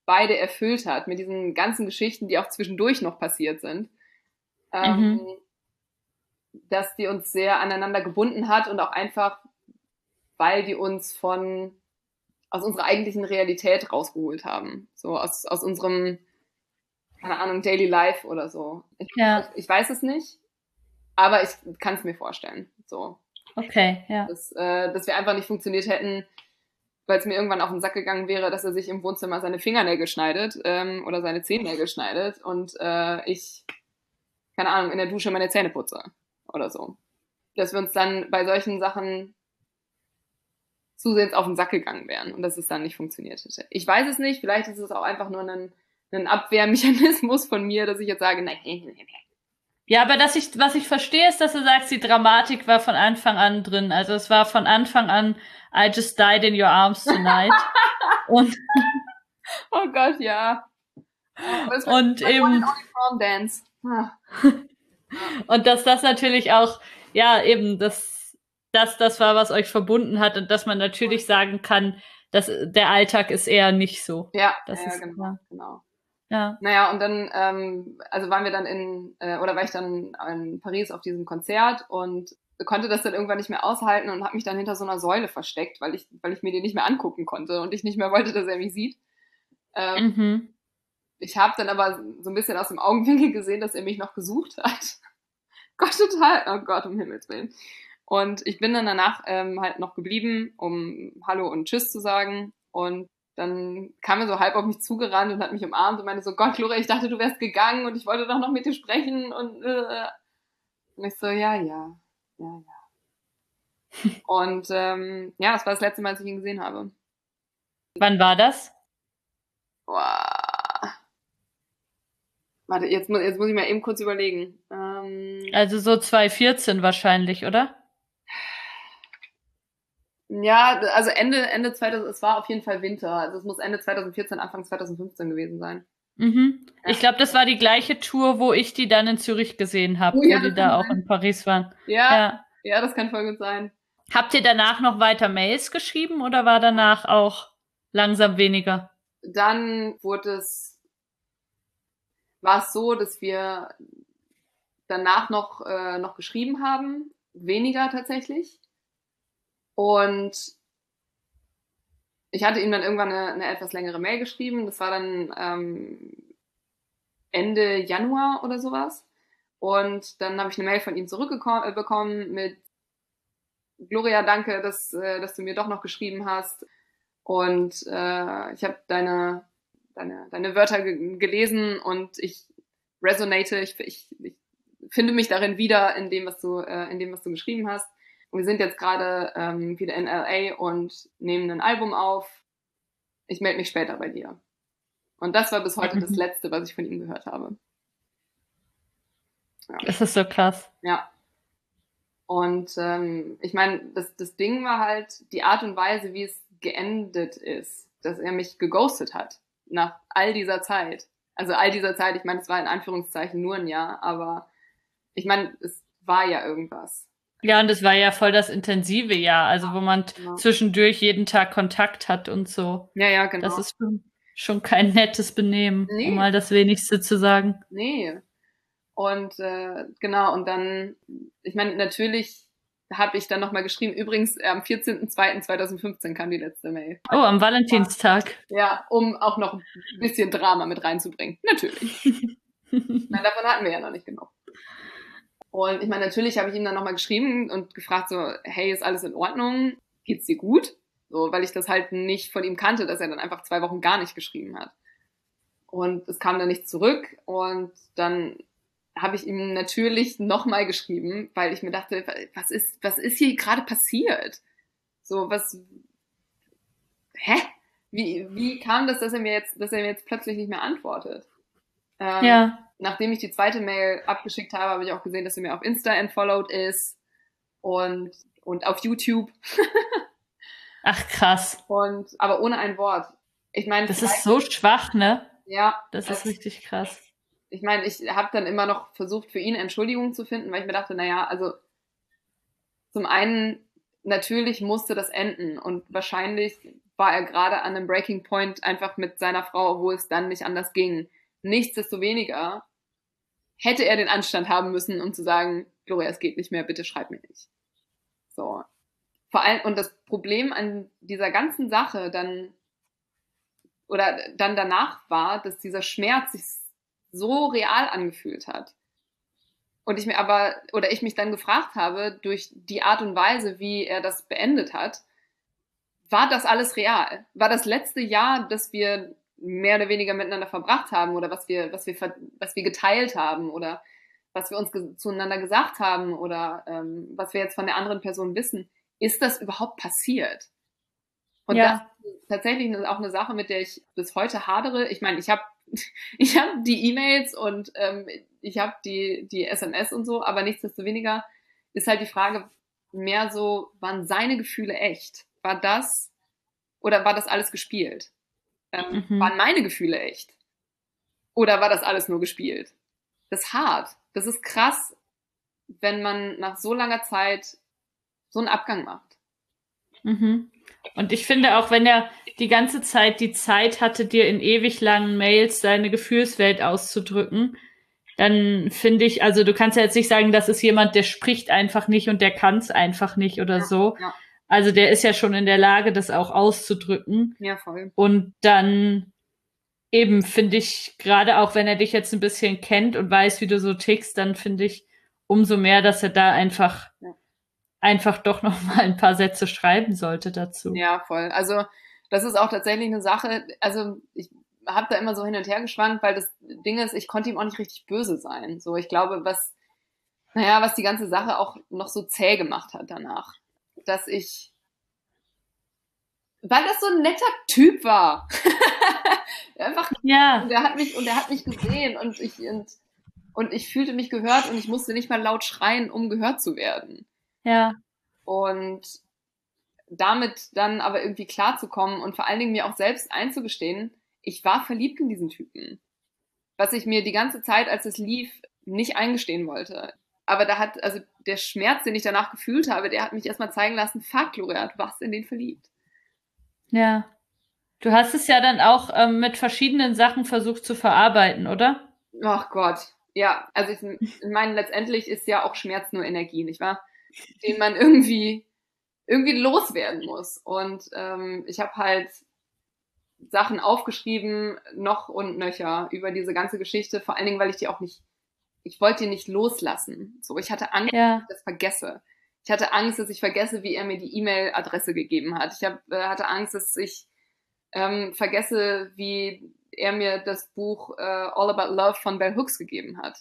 beide erfüllt hat, mit diesen ganzen Geschichten, die auch zwischendurch noch passiert sind, ähm, Mhm. dass die uns sehr aneinander gebunden hat und auch einfach, weil die uns von aus unserer eigentlichen Realität rausgeholt haben. So aus, aus unserem, keine Ahnung, Daily Life oder so. Ich, Ja, ich, ich weiß es nicht, aber ich kann es mir vorstellen. So, okay, ja. dass, äh, dass wir einfach nicht funktioniert hätten, weil es mir irgendwann auf den Sack gegangen wäre, dass er sich im Wohnzimmer seine Fingernägel schneidet ähm, oder seine Zehennägel schneidet und äh, ich, keine Ahnung, in der Dusche meine Zähne putze oder so. Dass wir uns dann bei solchen Sachen zusehends auf den Sack gegangen wären und dass es dann nicht funktioniert hätte. Ich weiß es nicht, vielleicht ist es auch einfach nur ein, ein Abwehrmechanismus von mir, dass ich jetzt sage, nein, nein, nein, nein. Ja, aber dass ich, was ich verstehe, ist, dass du sagst, die Dramatik war von Anfang an drin. Also es war von Anfang an, I just died in your arms tonight. und, Oh Gott, ja. Aber es war und mein One and eben, Only Prom Dance. Ah. und dass das natürlich auch, ja, eben, dass das das war, was euch verbunden hat und dass man natürlich sagen kann, dass der Alltag ist eher nicht so. Ja, Das ja, ist genau, klar. genau. Ja. Naja, und dann, ähm, also waren wir dann in, äh, oder war ich dann in Paris auf diesem Konzert und konnte das dann irgendwann nicht mehr aushalten und habe mich dann hinter so einer Säule versteckt, weil ich, weil ich mir den nicht mehr angucken konnte und ich nicht mehr wollte, dass er mich sieht. Ähm, Mhm. Ich habe dann aber so ein bisschen aus dem Augenwinkel gesehen, dass er mich noch gesucht hat. Gott, total. Oh Gott, um Himmels Willen. Und ich bin dann danach ähm, halt noch geblieben, um Hallo und Tschüss zu sagen. Und dann kam er so halb auf mich zugerannt und hat mich umarmt und meinte so, Gott, Gloria, ich dachte, du wärst gegangen und ich wollte doch noch mit dir sprechen. Und, äh. und ich so, ja, ja, ja, ja. Und ähm, ja, das war das letzte Mal, als ich ihn gesehen habe. Wann war das? Boah. Warte, jetzt muss, jetzt muss ich mal eben kurz überlegen. Ähm, Also so zwanzig vierzehn wahrscheinlich, oder? ja, also Ende, Ende zweitausend, es war auf jeden Fall Winter. Also es muss Ende zwanzig vierzehn, Anfang zwanzig fünfzehn gewesen sein. Mhm. Ja. Ich glaube, das war die gleiche Tour, wo ich die dann in Zürich gesehen habe, Oh wo ja, die das kann da auch sein. in Paris waren. Ja, Ja. ja, das kann voll gut sein. Habt ihr danach noch weiter Mails geschrieben oder war danach auch langsam weniger? Dann wurde es, war es so, dass wir danach noch, äh, noch geschrieben haben. Weniger tatsächlich. Und ich hatte ihm dann irgendwann eine, eine etwas längere Mail geschrieben. Das war dann ähm, Ende Januar oder sowas. Und dann habe ich eine Mail von ihm zurückbekommen mit Gloria, danke, dass, äh, dass du mir doch noch geschrieben hast. Und äh, ich habe deine, deine, deine Wörter ge- gelesen und ich resonate, ich, ich, ich finde mich darin wieder in dem, was du, äh, in dem, was du geschrieben hast. Und wir sind jetzt gerade ähm, wieder in L A und nehmen ein Album auf. Ich melde mich später bei dir. Und das war bis heute Mhm. das Letzte, was ich von ihm gehört habe. Ja. Das ist so krass. Ja. Und ähm, ich meine, das, das Ding war halt die Art und Weise, wie es geendet ist, dass er mich geghostet hat nach all dieser Zeit. Also all dieser Zeit, ich meine, es war in Anführungszeichen nur ein Jahr, aber ich meine, es war ja irgendwas. Ja, und es war ja voll das intensive Jahr, also wo man Genau. zwischendurch jeden Tag Kontakt hat und so. Ja, ja, genau. Das ist schon, schon kein nettes Benehmen, Nee. um mal das Wenigste zu sagen. Nee. Und äh, genau, und dann, ich meine, natürlich habe ich dann nochmal geschrieben, übrigens am vierzehnten zweiten zweitausendfünfzehn kam die letzte Mail. Oh, am Valentinstag. Ja, um auch noch ein bisschen Drama mit reinzubringen. Natürlich. Nein, davon hatten wir ja noch nicht genug. Und ich meine, natürlich habe ich ihm dann nochmal geschrieben und gefragt so, hey, ist alles in Ordnung? Geht's dir gut? So, weil ich das halt nicht von ihm kannte, dass er dann einfach zwei Wochen gar nicht geschrieben hat. Und es kam dann nicht zurück und dann habe ich ihm natürlich nochmal geschrieben, weil ich mir dachte, was ist, was ist hier gerade passiert? So, was, hä? Wie, wie kam das, dass er mir jetzt, dass er mir jetzt plötzlich nicht mehr antwortet? Ähm, Ja. Nachdem ich die zweite Mail abgeschickt habe, habe ich auch gesehen, dass er mir auf Insta entfollowed ist und, und auf YouTube. Ach, krass. Und, aber ohne ein Wort. Ich meine, Das ist so schwach, ne? ja, Das ist richtig krass. ich meine, ich habe dann immer noch versucht, für ihn Entschuldigung zu finden, weil ich mir dachte, naja, also zum einen, natürlich musste das enden und wahrscheinlich war er gerade an einem Breaking Point einfach mit seiner Frau, wo es dann nicht anders ging. Nichtsdestoweniger hätte er den Anstand haben müssen, um zu sagen, Gloria, es geht nicht mehr, bitte schreib mir nicht. So. Vor allem, und das Problem an dieser ganzen Sache dann, oder dann danach war, dass dieser Schmerz sich so real angefühlt hat. Und ich mir aber, oder ich mich dann gefragt habe, durch die Art und Weise, wie er das beendet hat, war das alles real? War das letzte Jahr, das wir mehr oder weniger miteinander verbracht haben oder was wir, was wir, was wir geteilt haben oder was wir uns ge- zueinander gesagt haben oder ähm, was wir jetzt von der anderen Person wissen, ist das überhaupt passiert? Und Ja. das ist tatsächlich auch eine Sache, mit der ich bis heute hadere. Ich meine, ich habe ich hab die E-Mails und ähm, ich habe die, die S M S und so, aber nichtsdestoweniger ist halt die Frage mehr so, waren seine Gefühle echt? War das, oder war das alles gespielt? Ähm, Mhm. Waren meine Gefühle echt? Oder war das alles nur gespielt? Das ist hart. Das ist krass, wenn man nach so langer Zeit so einen Abgang macht. Mhm. Und ich finde auch, wenn er die ganze Zeit die Zeit hatte, dir in ewig langen Mails seine Gefühlswelt auszudrücken, dann finde ich, also du kannst ja jetzt nicht sagen, das ist jemand, der spricht einfach nicht und der kann es einfach nicht oder Ja, so. ja. Also der ist ja schon in der Lage, das auch auszudrücken. Ja, voll. Und dann eben finde ich, gerade auch wenn er dich jetzt ein bisschen kennt und weiß, wie du so tickst, dann finde ich umso mehr, dass er da einfach Ja. einfach doch noch mal ein paar Sätze schreiben sollte dazu. Ja, voll. Also das ist auch tatsächlich eine Sache, also ich habe da immer so hin und her geschwankt, weil das Ding ist, ich konnte ihm auch nicht richtig böse sein. So, ich glaube, was, naja, was die ganze Sache auch noch so zäh gemacht hat danach, dass ich, weil das so ein netter Typ war. Einfach, Ja, und der hat mich, und der hat mich gesehen und ich, und, und ich fühlte mich gehört und ich musste nicht mal laut schreien, um gehört zu werden. ja, Und damit dann aber irgendwie klarzukommen und vor allen Dingen mir auch selbst einzugestehen, ich war verliebt in diesen Typen. Was ich mir die ganze Zeit, als es lief, nicht eingestehen wollte. Aber da hat, also der Schmerz, den ich danach gefühlt habe, der hat mich erstmal zeigen lassen, fuck, Gloria, du warst in den verliebt. ja. Du hast es ja dann auch ähm, mit verschiedenen Sachen versucht zu verarbeiten, oder? Ach Gott. Ja, also ich, ich meine, letztendlich ist ja auch Schmerz nur Energie, nicht wahr? Den man irgendwie, irgendwie loswerden muss. Und ähm, ich habe halt Sachen aufgeschrieben, noch und nöcher, über diese ganze Geschichte, vor allen Dingen, weil ich die auch nicht, ich wollte die nicht loslassen. So, ich hatte Angst, Ja, dass ich das vergesse. Ich hatte Angst, dass ich vergesse, wie er mir die E-Mail-Adresse gegeben hat. Ich hab, äh, hatte Angst, dass ich ähm, vergesse, wie er mir das Buch äh, All About Love von Bell Hooks gegeben hat.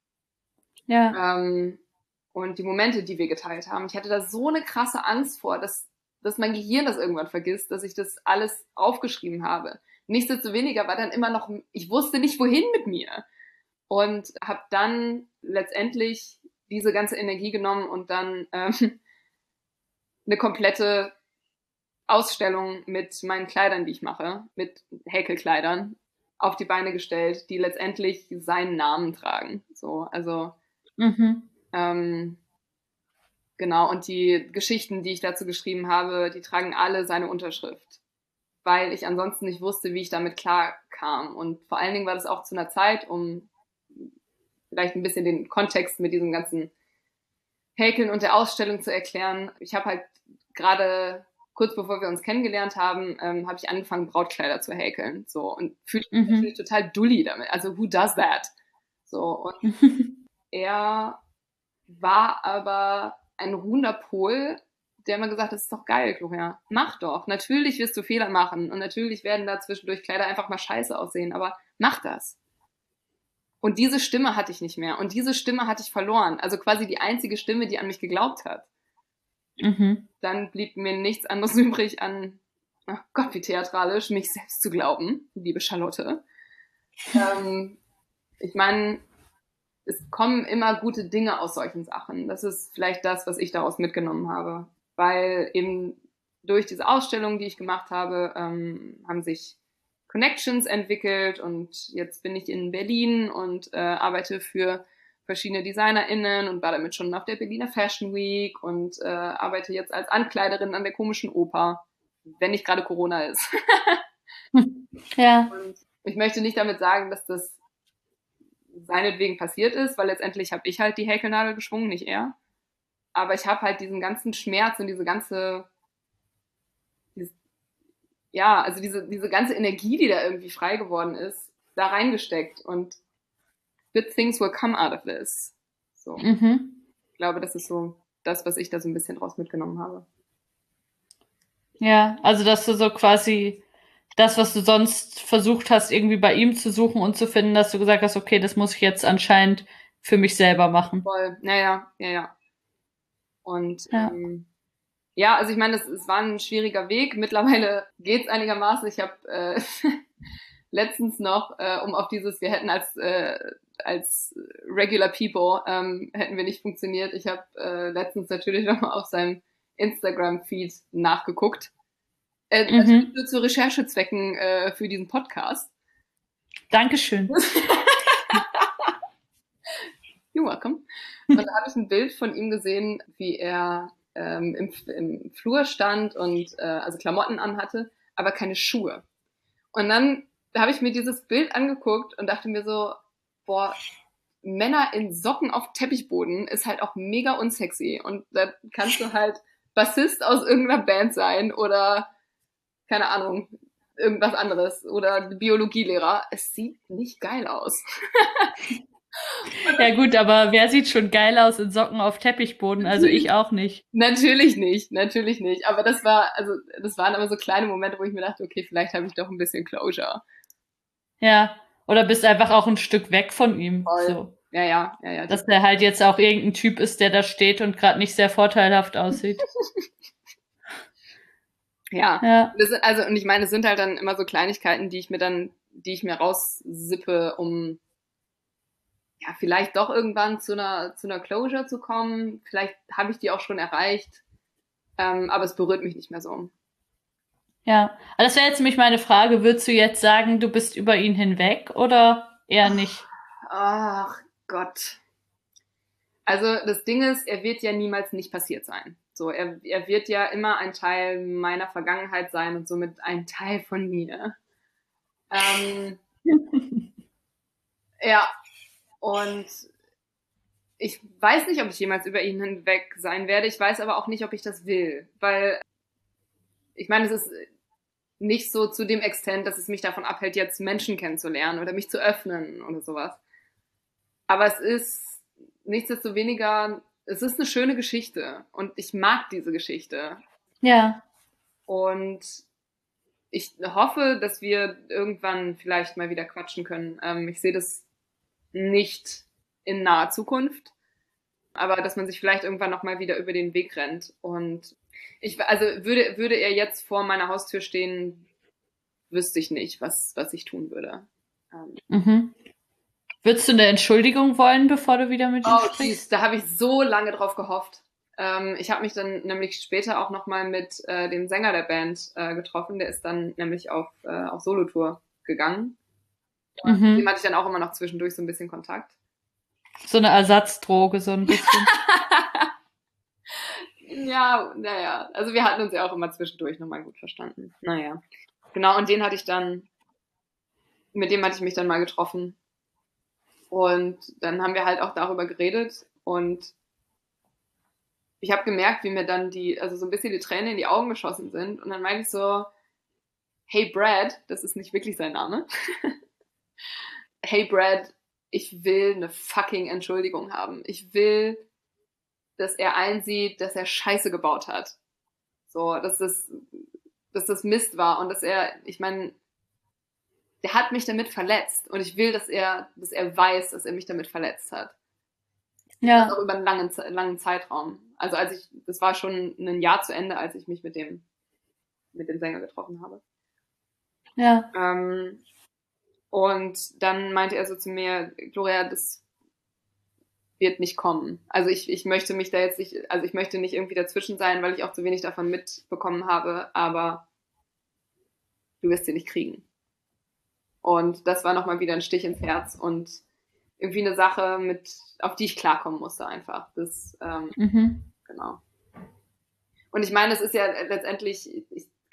ja, Ähm, und die Momente, die wir geteilt haben. Ich hatte da so eine krasse Angst vor, dass, dass mein Gehirn das irgendwann vergisst, dass ich das alles aufgeschrieben habe. Nichtsdestoweniger war dann immer noch, ich wusste nicht, wohin mit mir. Und habe dann letztendlich diese ganze Energie genommen und dann ähm, eine komplette Ausstellung mit meinen Kleidern, die ich mache, mit Häkelkleidern, auf die Beine gestellt, die letztendlich seinen Namen tragen. So, also mhm. ähm, genau, und die Geschichten, die ich dazu geschrieben habe, die tragen alle seine Unterschrift, weil ich ansonsten nicht wusste, wie ich damit klarkam. Und vor allen Dingen war das auch zu einer Zeit, um vielleicht ein bisschen den Kontext mit diesem ganzen Häkeln und der Ausstellung zu erklären. Ich habe halt gerade kurz bevor wir uns kennengelernt haben, ähm, habe ich angefangen, Brautkleider zu häkeln. So, und fühlte mich Mhm. natürlich total dully damit. Also, who does that? So, und er war aber ein ruhender Pol, der immer gesagt hat, das ist doch geil, Gloria. Mach doch. Natürlich wirst du Fehler machen und natürlich werden da zwischendurch Kleider einfach mal scheiße aussehen, aber mach das. Und diese Stimme hatte ich nicht mehr. Und diese Stimme hatte ich verloren. Also quasi die einzige Stimme, die an mich geglaubt hat. Mhm. Dann blieb mir nichts anderes übrig, an, ach Gott, wie theatralisch, mich selbst zu glauben, liebe Charlotte. ähm, ich meine, es kommen immer gute Dinge aus solchen Sachen. Das ist vielleicht das, was ich daraus mitgenommen habe. Weil eben durch diese Ausstellung, die ich gemacht habe, ähm, haben sich Connections entwickelt und jetzt bin ich in Berlin und äh, arbeite für verschiedene DesignerInnen und war damit schon auf der Berliner Fashion Week und äh, arbeite jetzt als Ankleiderin an der Komischen Oper. wenn nicht gerade Corona ist. Ja. Und ich möchte nicht damit sagen, dass das seinetwegen passiert ist, weil letztendlich habe ich halt die Häkelnadel geschwungen, nicht er. Aber ich habe halt diesen ganzen Schmerz und diese ganze, dieses, ja, also diese, diese ganze Energie, die da irgendwie frei geworden ist, da reingesteckt. Und good things will come out of this. So. Mhm. Ich glaube, das ist so das, was ich da so ein bisschen draus mitgenommen habe. Ja, also dass du so quasi das, was du sonst versucht hast, irgendwie bei ihm zu suchen und zu finden, dass du gesagt hast, okay, das muss ich jetzt anscheinend für mich selber machen. Voll, naja, ja, ja. Und Ja. ähm, ja, also ich meine, es, es war ein schwieriger Weg. Mittlerweile geht's einigermaßen. Ich habe äh, letztens noch, äh, um auf dieses, wir hätten als äh, als regular people ähm, hätten wir nicht funktioniert. Ich habe äh, letztens natürlich nochmal auf seinem Instagram-Feed nachgeguckt. Äh, Mhm. Natürlich nur zu Recherchezwecken äh, für diesen Podcast. Dankeschön. You're welcome. Und da habe ich ein Bild von ihm gesehen, wie er ähm, im, im Flur stand und äh, also Klamotten anhatte, aber keine Schuhe. Und dann habe ich mir dieses Bild angeguckt und dachte mir so, boah, Männer in Socken auf Teppichboden ist halt auch mega unsexy. Und da kannst du halt Bassist aus irgendeiner Band sein oder, keine Ahnung, irgendwas anderes oder Biologielehrer. Es sieht nicht geil aus. Ja gut, aber wer sieht schon geil aus in Socken auf Teppichboden? Also ich auch nicht. Natürlich nicht, natürlich nicht. Aber das war, also das waren aber so kleine Momente, wo ich mir dachte, okay, vielleicht habe ich doch ein bisschen Closure. Ja, oder bist einfach auch ein Stück weg von ihm. Voll. So. Ja, ja, ja, ja. Dass der halt jetzt auch irgendein Typ ist, der da steht und gerade nicht sehr vorteilhaft aussieht. Ja. Ja. Das sind, also, und ich meine, es sind halt dann immer so Kleinigkeiten, die ich mir dann, die ich mir raussippe, um ja, vielleicht doch irgendwann zu einer, zu einer Closure zu kommen. Vielleicht habe ich die auch schon erreicht. Ähm, aber es berührt mich nicht mehr so. Ja, aber das wäre jetzt nämlich meine Frage. Würdest du jetzt sagen, du bist über ihn hinweg oder eher nicht? Ach Gott. Also das Ding ist, er wird ja niemals nicht passiert sein. So, er, er wird ja immer ein Teil meiner Vergangenheit sein und somit ein Teil von mir. Ähm, ja, und ich weiß nicht, ob ich jemals über ihn hinweg sein werde. Ich weiß aber auch nicht, ob ich das will, weil ich meine, es ist nicht so zu dem Extent, dass es mich davon abhält, jetzt Menschen kennenzulernen oder mich zu öffnen oder sowas. Aber es ist nichtsdestoweniger, es ist eine schöne Geschichte und ich mag diese Geschichte. Ja. Und ich hoffe, dass wir irgendwann vielleicht mal wieder quatschen können. Ähm, ich sehe das nicht in naher Zukunft, aber dass man sich vielleicht irgendwann noch mal wieder über den Weg rennt. Und ich, also würde, würde er jetzt vor meiner Haustür stehen, wüsste ich nicht, was, was ich tun würde. Ähm, Mhm. Würdest du eine Entschuldigung wollen, bevor du wieder mit ihm oh, sprichst? geez, da habe ich so lange drauf gehofft. Ähm, ich habe mich dann nämlich später auch noch mal mit äh, dem Sänger der Band äh, getroffen. Der ist dann nämlich auf, äh, auf Solotour gegangen. Und Mhm. mit dem hatte ich dann auch immer noch zwischendurch so ein bisschen Kontakt. So eine Ersatzdroge, so ein bisschen. Ja, naja. Also wir hatten uns ja auch immer zwischendurch nochmal gut verstanden. Naja. Genau, und den hatte ich dann, mit dem hatte ich mich dann mal getroffen. Und dann haben wir halt auch darüber geredet und ich habe gemerkt, wie mir dann die, also so ein bisschen die Tränen in die Augen geschossen sind. Und dann meinte ich so, hey Brad, das ist nicht wirklich sein Name. Hey Brad, ich will eine fucking Entschuldigung haben. Ich will, dass er einsieht, dass er Scheiße gebaut hat. So, dass das, dass das Mist war und dass er, ich meine, der hat mich damit verletzt und ich will, dass er, dass er weiß, dass er mich damit verletzt hat. Ja. Das auch über einen langen, langen Zeitraum. Also als ich, das war schon ein Jahr zu Ende, als ich mich mit dem, mit dem Sänger getroffen habe. Ja. Ähm, und dann meinte er so zu mir, Gloria, das wird nicht kommen. Also ich, ich möchte mich da jetzt nicht, also ich möchte nicht irgendwie dazwischen sein, weil ich auch zu wenig davon mitbekommen habe, aber du wirst sie nicht kriegen. Und das war nochmal wieder ein Stich ins Herz und irgendwie eine Sache, mit, auf die ich klarkommen musste einfach. Das, ähm, Mhm. genau. Und ich meine, es ist ja letztendlich, ich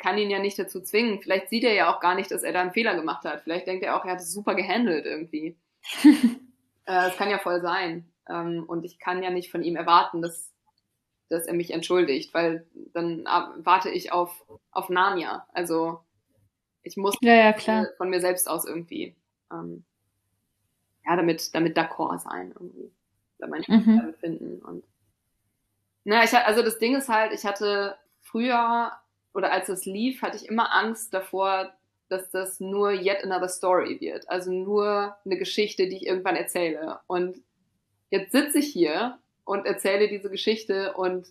kann ihn ja nicht dazu zwingen. Vielleicht sieht er ja auch gar nicht, dass er da einen Fehler gemacht hat. Vielleicht denkt er auch, er hat es super gehandelt irgendwie. Das äh, kann ja voll sein. Ähm, und ich kann ja nicht von ihm erwarten, dass, dass er mich entschuldigt, weil dann warte ich auf, auf Narnia. Also ich muss ja, ja, klar. von mir selbst aus irgendwie ähm, ja, damit, damit d'accord sein irgendwie. Da meine Mhm. damit finden. Und na, ich, also das Ding ist halt, ich hatte früher oder als es lief, hatte ich immer Angst davor, dass das nur yet another story wird. Also nur eine Geschichte, die ich irgendwann erzähle. Und jetzt sitze ich hier und erzähle diese Geschichte und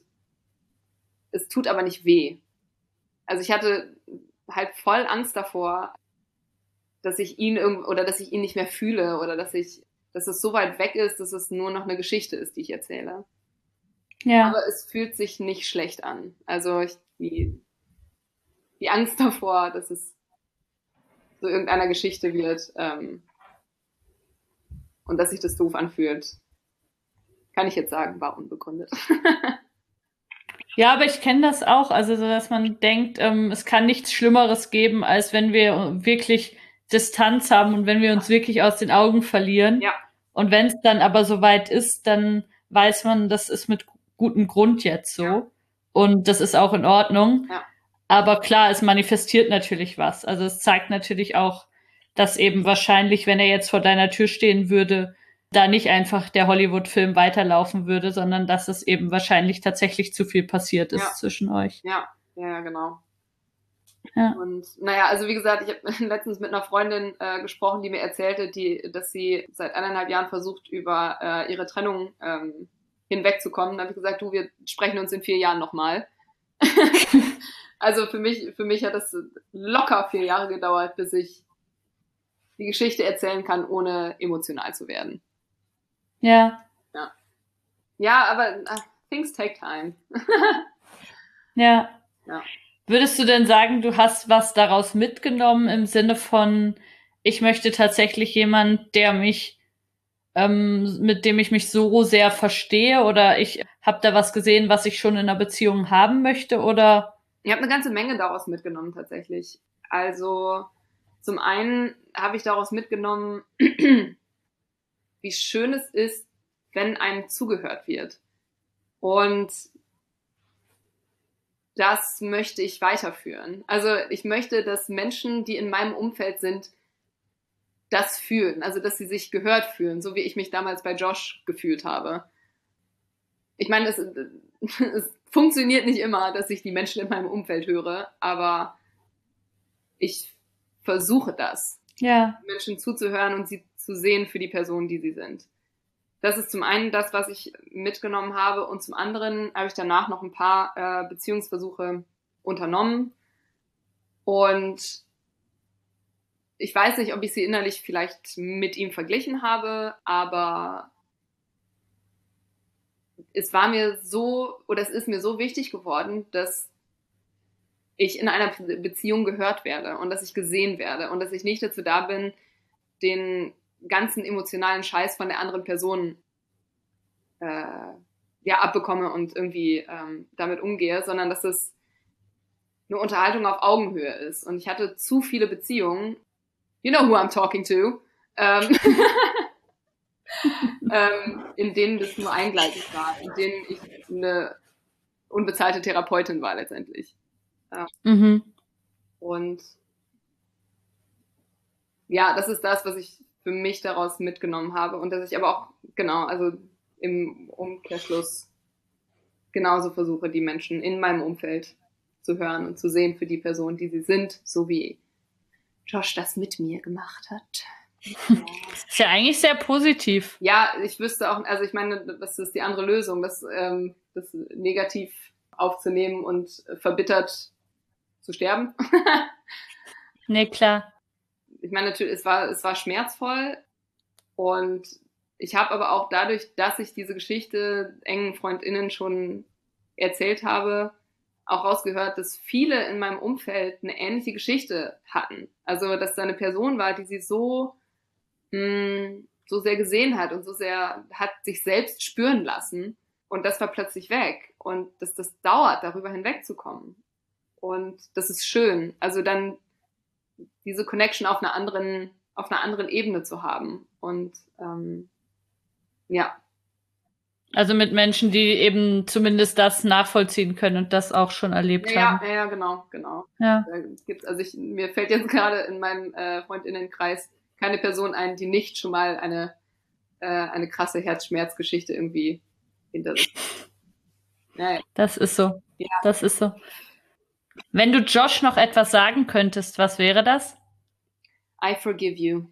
es tut aber nicht weh. Also ich hatte halt voll Angst davor, dass ich ihn irgend oder dass ich ihn nicht mehr fühle oder dass ich, dass es so weit weg ist, dass es nur noch eine Geschichte ist, die ich erzähle. Ja. Aber es fühlt sich nicht schlecht an. Also ich, die, die Angst davor, dass es so irgendeiner Geschichte wird ähm, und dass sich das doof anfühlt, kann ich jetzt sagen, war unbegründet. Ja, aber ich kenne das auch, also so, dass man denkt, ähm, es kann nichts Schlimmeres geben, als wenn wir wirklich Distanz haben und wenn wir uns wirklich aus den Augen verlieren. Ja. Und wenn es dann aber soweit ist, dann weiß man, das ist mit gutem Grund jetzt so. Ja. Und das ist auch in Ordnung. Ja. Aber klar, es manifestiert natürlich was. Also es zeigt natürlich auch, dass eben wahrscheinlich, wenn er jetzt vor deiner Tür stehen würde, da nicht einfach der Hollywood-Film weiterlaufen würde, sondern dass es eben wahrscheinlich tatsächlich zu viel passiert ist Ja. zwischen euch. Ja, ja, genau. Ja. Und naja, also wie gesagt, ich habe letztens mit einer Freundin äh, gesprochen, die mir erzählte, die, dass sie seit eineinhalb Jahren versucht, über äh, ihre Trennung ähm, hinwegzukommen. Da habe ich gesagt, du, wir sprechen uns in vier Jahren nochmal. Also für mich, für mich hat das locker vier Jahre gedauert, bis ich die Geschichte erzählen kann, ohne emotional zu werden. Ja. Ja, ja, aber uh, things take time. Ja. Ja. Würdest du denn sagen, du hast was daraus mitgenommen im Sinne von, ich möchte tatsächlich jemand, der mich, ähm, mit dem ich mich so sehr verstehe, oder ich habe da was gesehen, was ich schon in einer Beziehung haben möchte, oder? Ich habe eine ganze Menge daraus mitgenommen tatsächlich. Also zum einen habe ich daraus mitgenommen, wie schön es ist, wenn einem zugehört wird. Und das möchte ich weiterführen. Also ich möchte, dass Menschen, die in meinem Umfeld sind, das fühlen. Also dass sie sich gehört fühlen, so wie ich mich damals bei Josh gefühlt habe. Ich meine, es, es funktioniert nicht immer, dass ich die Menschen in meinem Umfeld höre, aber ich versuche das. Ja. Menschen zuzuhören und sie zu sehen für die Person, die sie sind. Das ist zum einen das, was ich mitgenommen habe, und zum anderen habe ich danach noch ein paar äh, Beziehungsversuche unternommen, und ich weiß nicht, ob ich sie innerlich vielleicht mit ihm verglichen habe, aber es war mir so, oder es ist mir so wichtig geworden, dass ich in einer Beziehung gehört werde und dass ich gesehen werde und dass ich nicht dazu da bin, den ganzen emotionalen Scheiß von der anderen Person äh, ja, abbekomme und irgendwie ähm, damit umgehe, sondern dass es eine Unterhaltung auf Augenhöhe ist. Und ich hatte zu viele Beziehungen, you know who I'm talking to, ähm, ähm, in denen das nur eingleisig war, in denen ich eine unbezahlte Therapeutin war letztendlich. Ähm, Mhm. Und ja, das ist das, was ich für mich daraus mitgenommen habe, und dass ich aber auch, genau, also im Umkehrschluss genauso versuche, die Menschen in meinem Umfeld zu hören und zu sehen für die Person, die sie sind, so wie Josh das mit mir gemacht hat. Ist ja eigentlich sehr positiv. Ja, ich wüsste auch, also ich meine, das ist die andere Lösung, das, ähm, das negativ aufzunehmen und verbittert zu sterben. Nee, klar. Ich meine, natürlich, es war, es war schmerzvoll, und ich habe aber auch dadurch, dass ich diese Geschichte engen FreundInnen schon erzählt habe, auch rausgehört, dass viele in meinem Umfeld eine ähnliche Geschichte hatten. Also, dass da eine Person war, die sie so, mh, so sehr gesehen hat und so sehr hat sich selbst spüren lassen. Und das war plötzlich weg. Und dass das dauert, darüber hinwegzukommen. Und das ist schön. Also dann diese Connection auf einer anderen, auf einer anderen Ebene zu haben. Und ähm, ja. Also mit Menschen, die eben zumindest das nachvollziehen können und das auch schon erlebt ja, haben. Ja, ja, genau, genau. Ja. Da gibt's, also ich, mir fällt jetzt gerade in meinem äh, Freundinnenkreis keine Person ein, die nicht schon mal eine, äh, eine krasse Herzschmerzgeschichte irgendwie hinter sich hat. Ja, ja. Das ist so. Ja. Das ist so. Wenn du Josh noch etwas sagen könntest, was wäre das? I forgive you.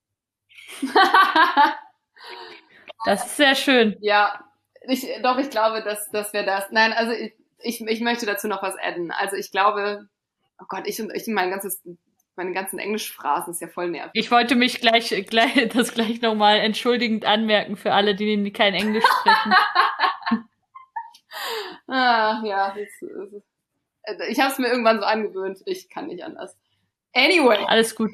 Das ist sehr schön. Ja, ich, doch, ich glaube, dass, dass wir das. Nein, also ich, ich, ich möchte dazu noch was adden. Also ich glaube, oh Gott, ich, ich mein ganzes, meine ganzen Englischphrasen ist ja voll nervig. Ich wollte mich gleich, gleich das gleich nochmal entschuldigend anmerken für alle, die kein Englisch sprechen. Ah, ja, das, das, ich habe es mir irgendwann so angewöhnt. Ich kann nicht anders. Anyway. Alles gut.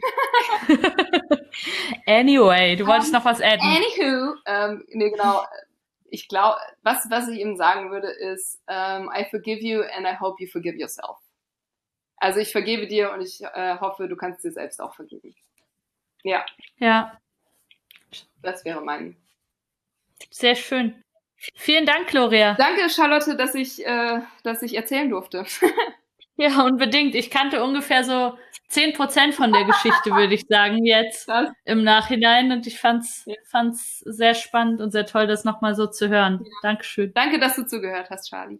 Anyway, du wolltest um, noch was adden. Anywho, ähm, nee, genau. Ich glaube, was, was ich ihm sagen würde, ist, um, I forgive you and I hope you forgive yourself. Also ich vergebe dir und ich äh, hoffe, du kannst dir selbst auch vergeben. Ja. Ja. Das wäre mein. Sehr schön. Vielen Dank, Gloria. Danke, Charlotte, dass ich, äh, dass ich erzählen durfte. Ja, unbedingt. Ich kannte ungefähr so zehn Prozent von der Geschichte, würde ich sagen, jetzt das? im Nachhinein. Und ich fand's, ja. fand's sehr spannend und sehr toll, das nochmal so zu hören. Ja. Dankeschön. Danke, dass du zugehört hast, Charlie.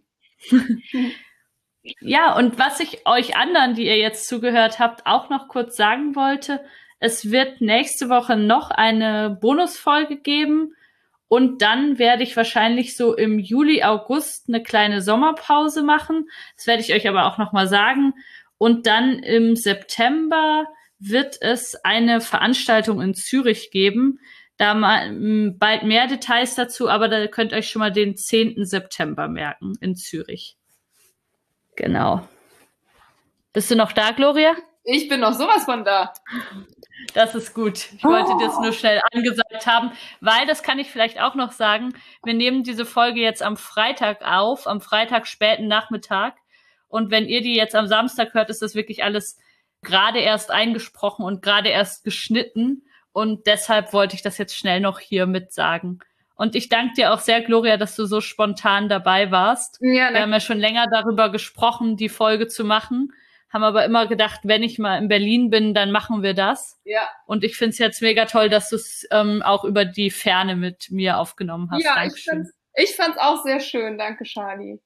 Ja, und was ich euch anderen, die ihr jetzt zugehört habt, auch noch kurz sagen wollte, es wird nächste Woche noch eine Bonusfolge geben. Und dann werde ich wahrscheinlich so im Juli, August eine kleine Sommerpause machen. Das werde ich euch aber auch nochmal sagen. Und dann im September wird es eine Veranstaltung in Zürich geben. Da mal bald mehr Details dazu, aber da könnt ihr euch schon mal den zehnten September merken in Zürich. Genau. Bist du noch da, Gloria? Ich bin noch sowas von da. Das ist gut. Ich wollte oh. das nur schnell angesagt haben, weil, das kann ich vielleicht auch noch sagen, wir nehmen diese Folge jetzt am Freitag auf, am Freitag späten Nachmittag. Und wenn ihr die jetzt am Samstag hört, ist das wirklich alles gerade erst eingesprochen und gerade erst geschnitten. Und deshalb wollte ich das jetzt schnell noch hier mit sagen. Und ich danke dir auch sehr, Gloria, dass du so spontan dabei warst. Ja, wir haben ja schon länger darüber gesprochen, die Folge zu machen. Haben aber immer gedacht, wenn ich mal in Berlin bin, dann machen wir das. Ja. Und ich finde es jetzt mega toll, dass du es ähm, auch über die Ferne mit mir aufgenommen hast. Ja, Dankeschön. ich fand es auch sehr schön. Danke, Charlie.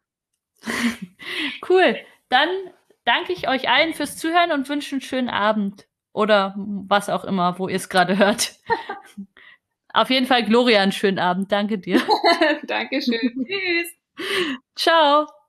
Cool. Dann danke ich euch allen fürs Zuhören und wünsche einen schönen Abend. Oder was auch immer, wo ihr es gerade hört. Auf jeden Fall, Gloria, einen schönen Abend. Danke dir. Dankeschön. Tschüss. Ciao.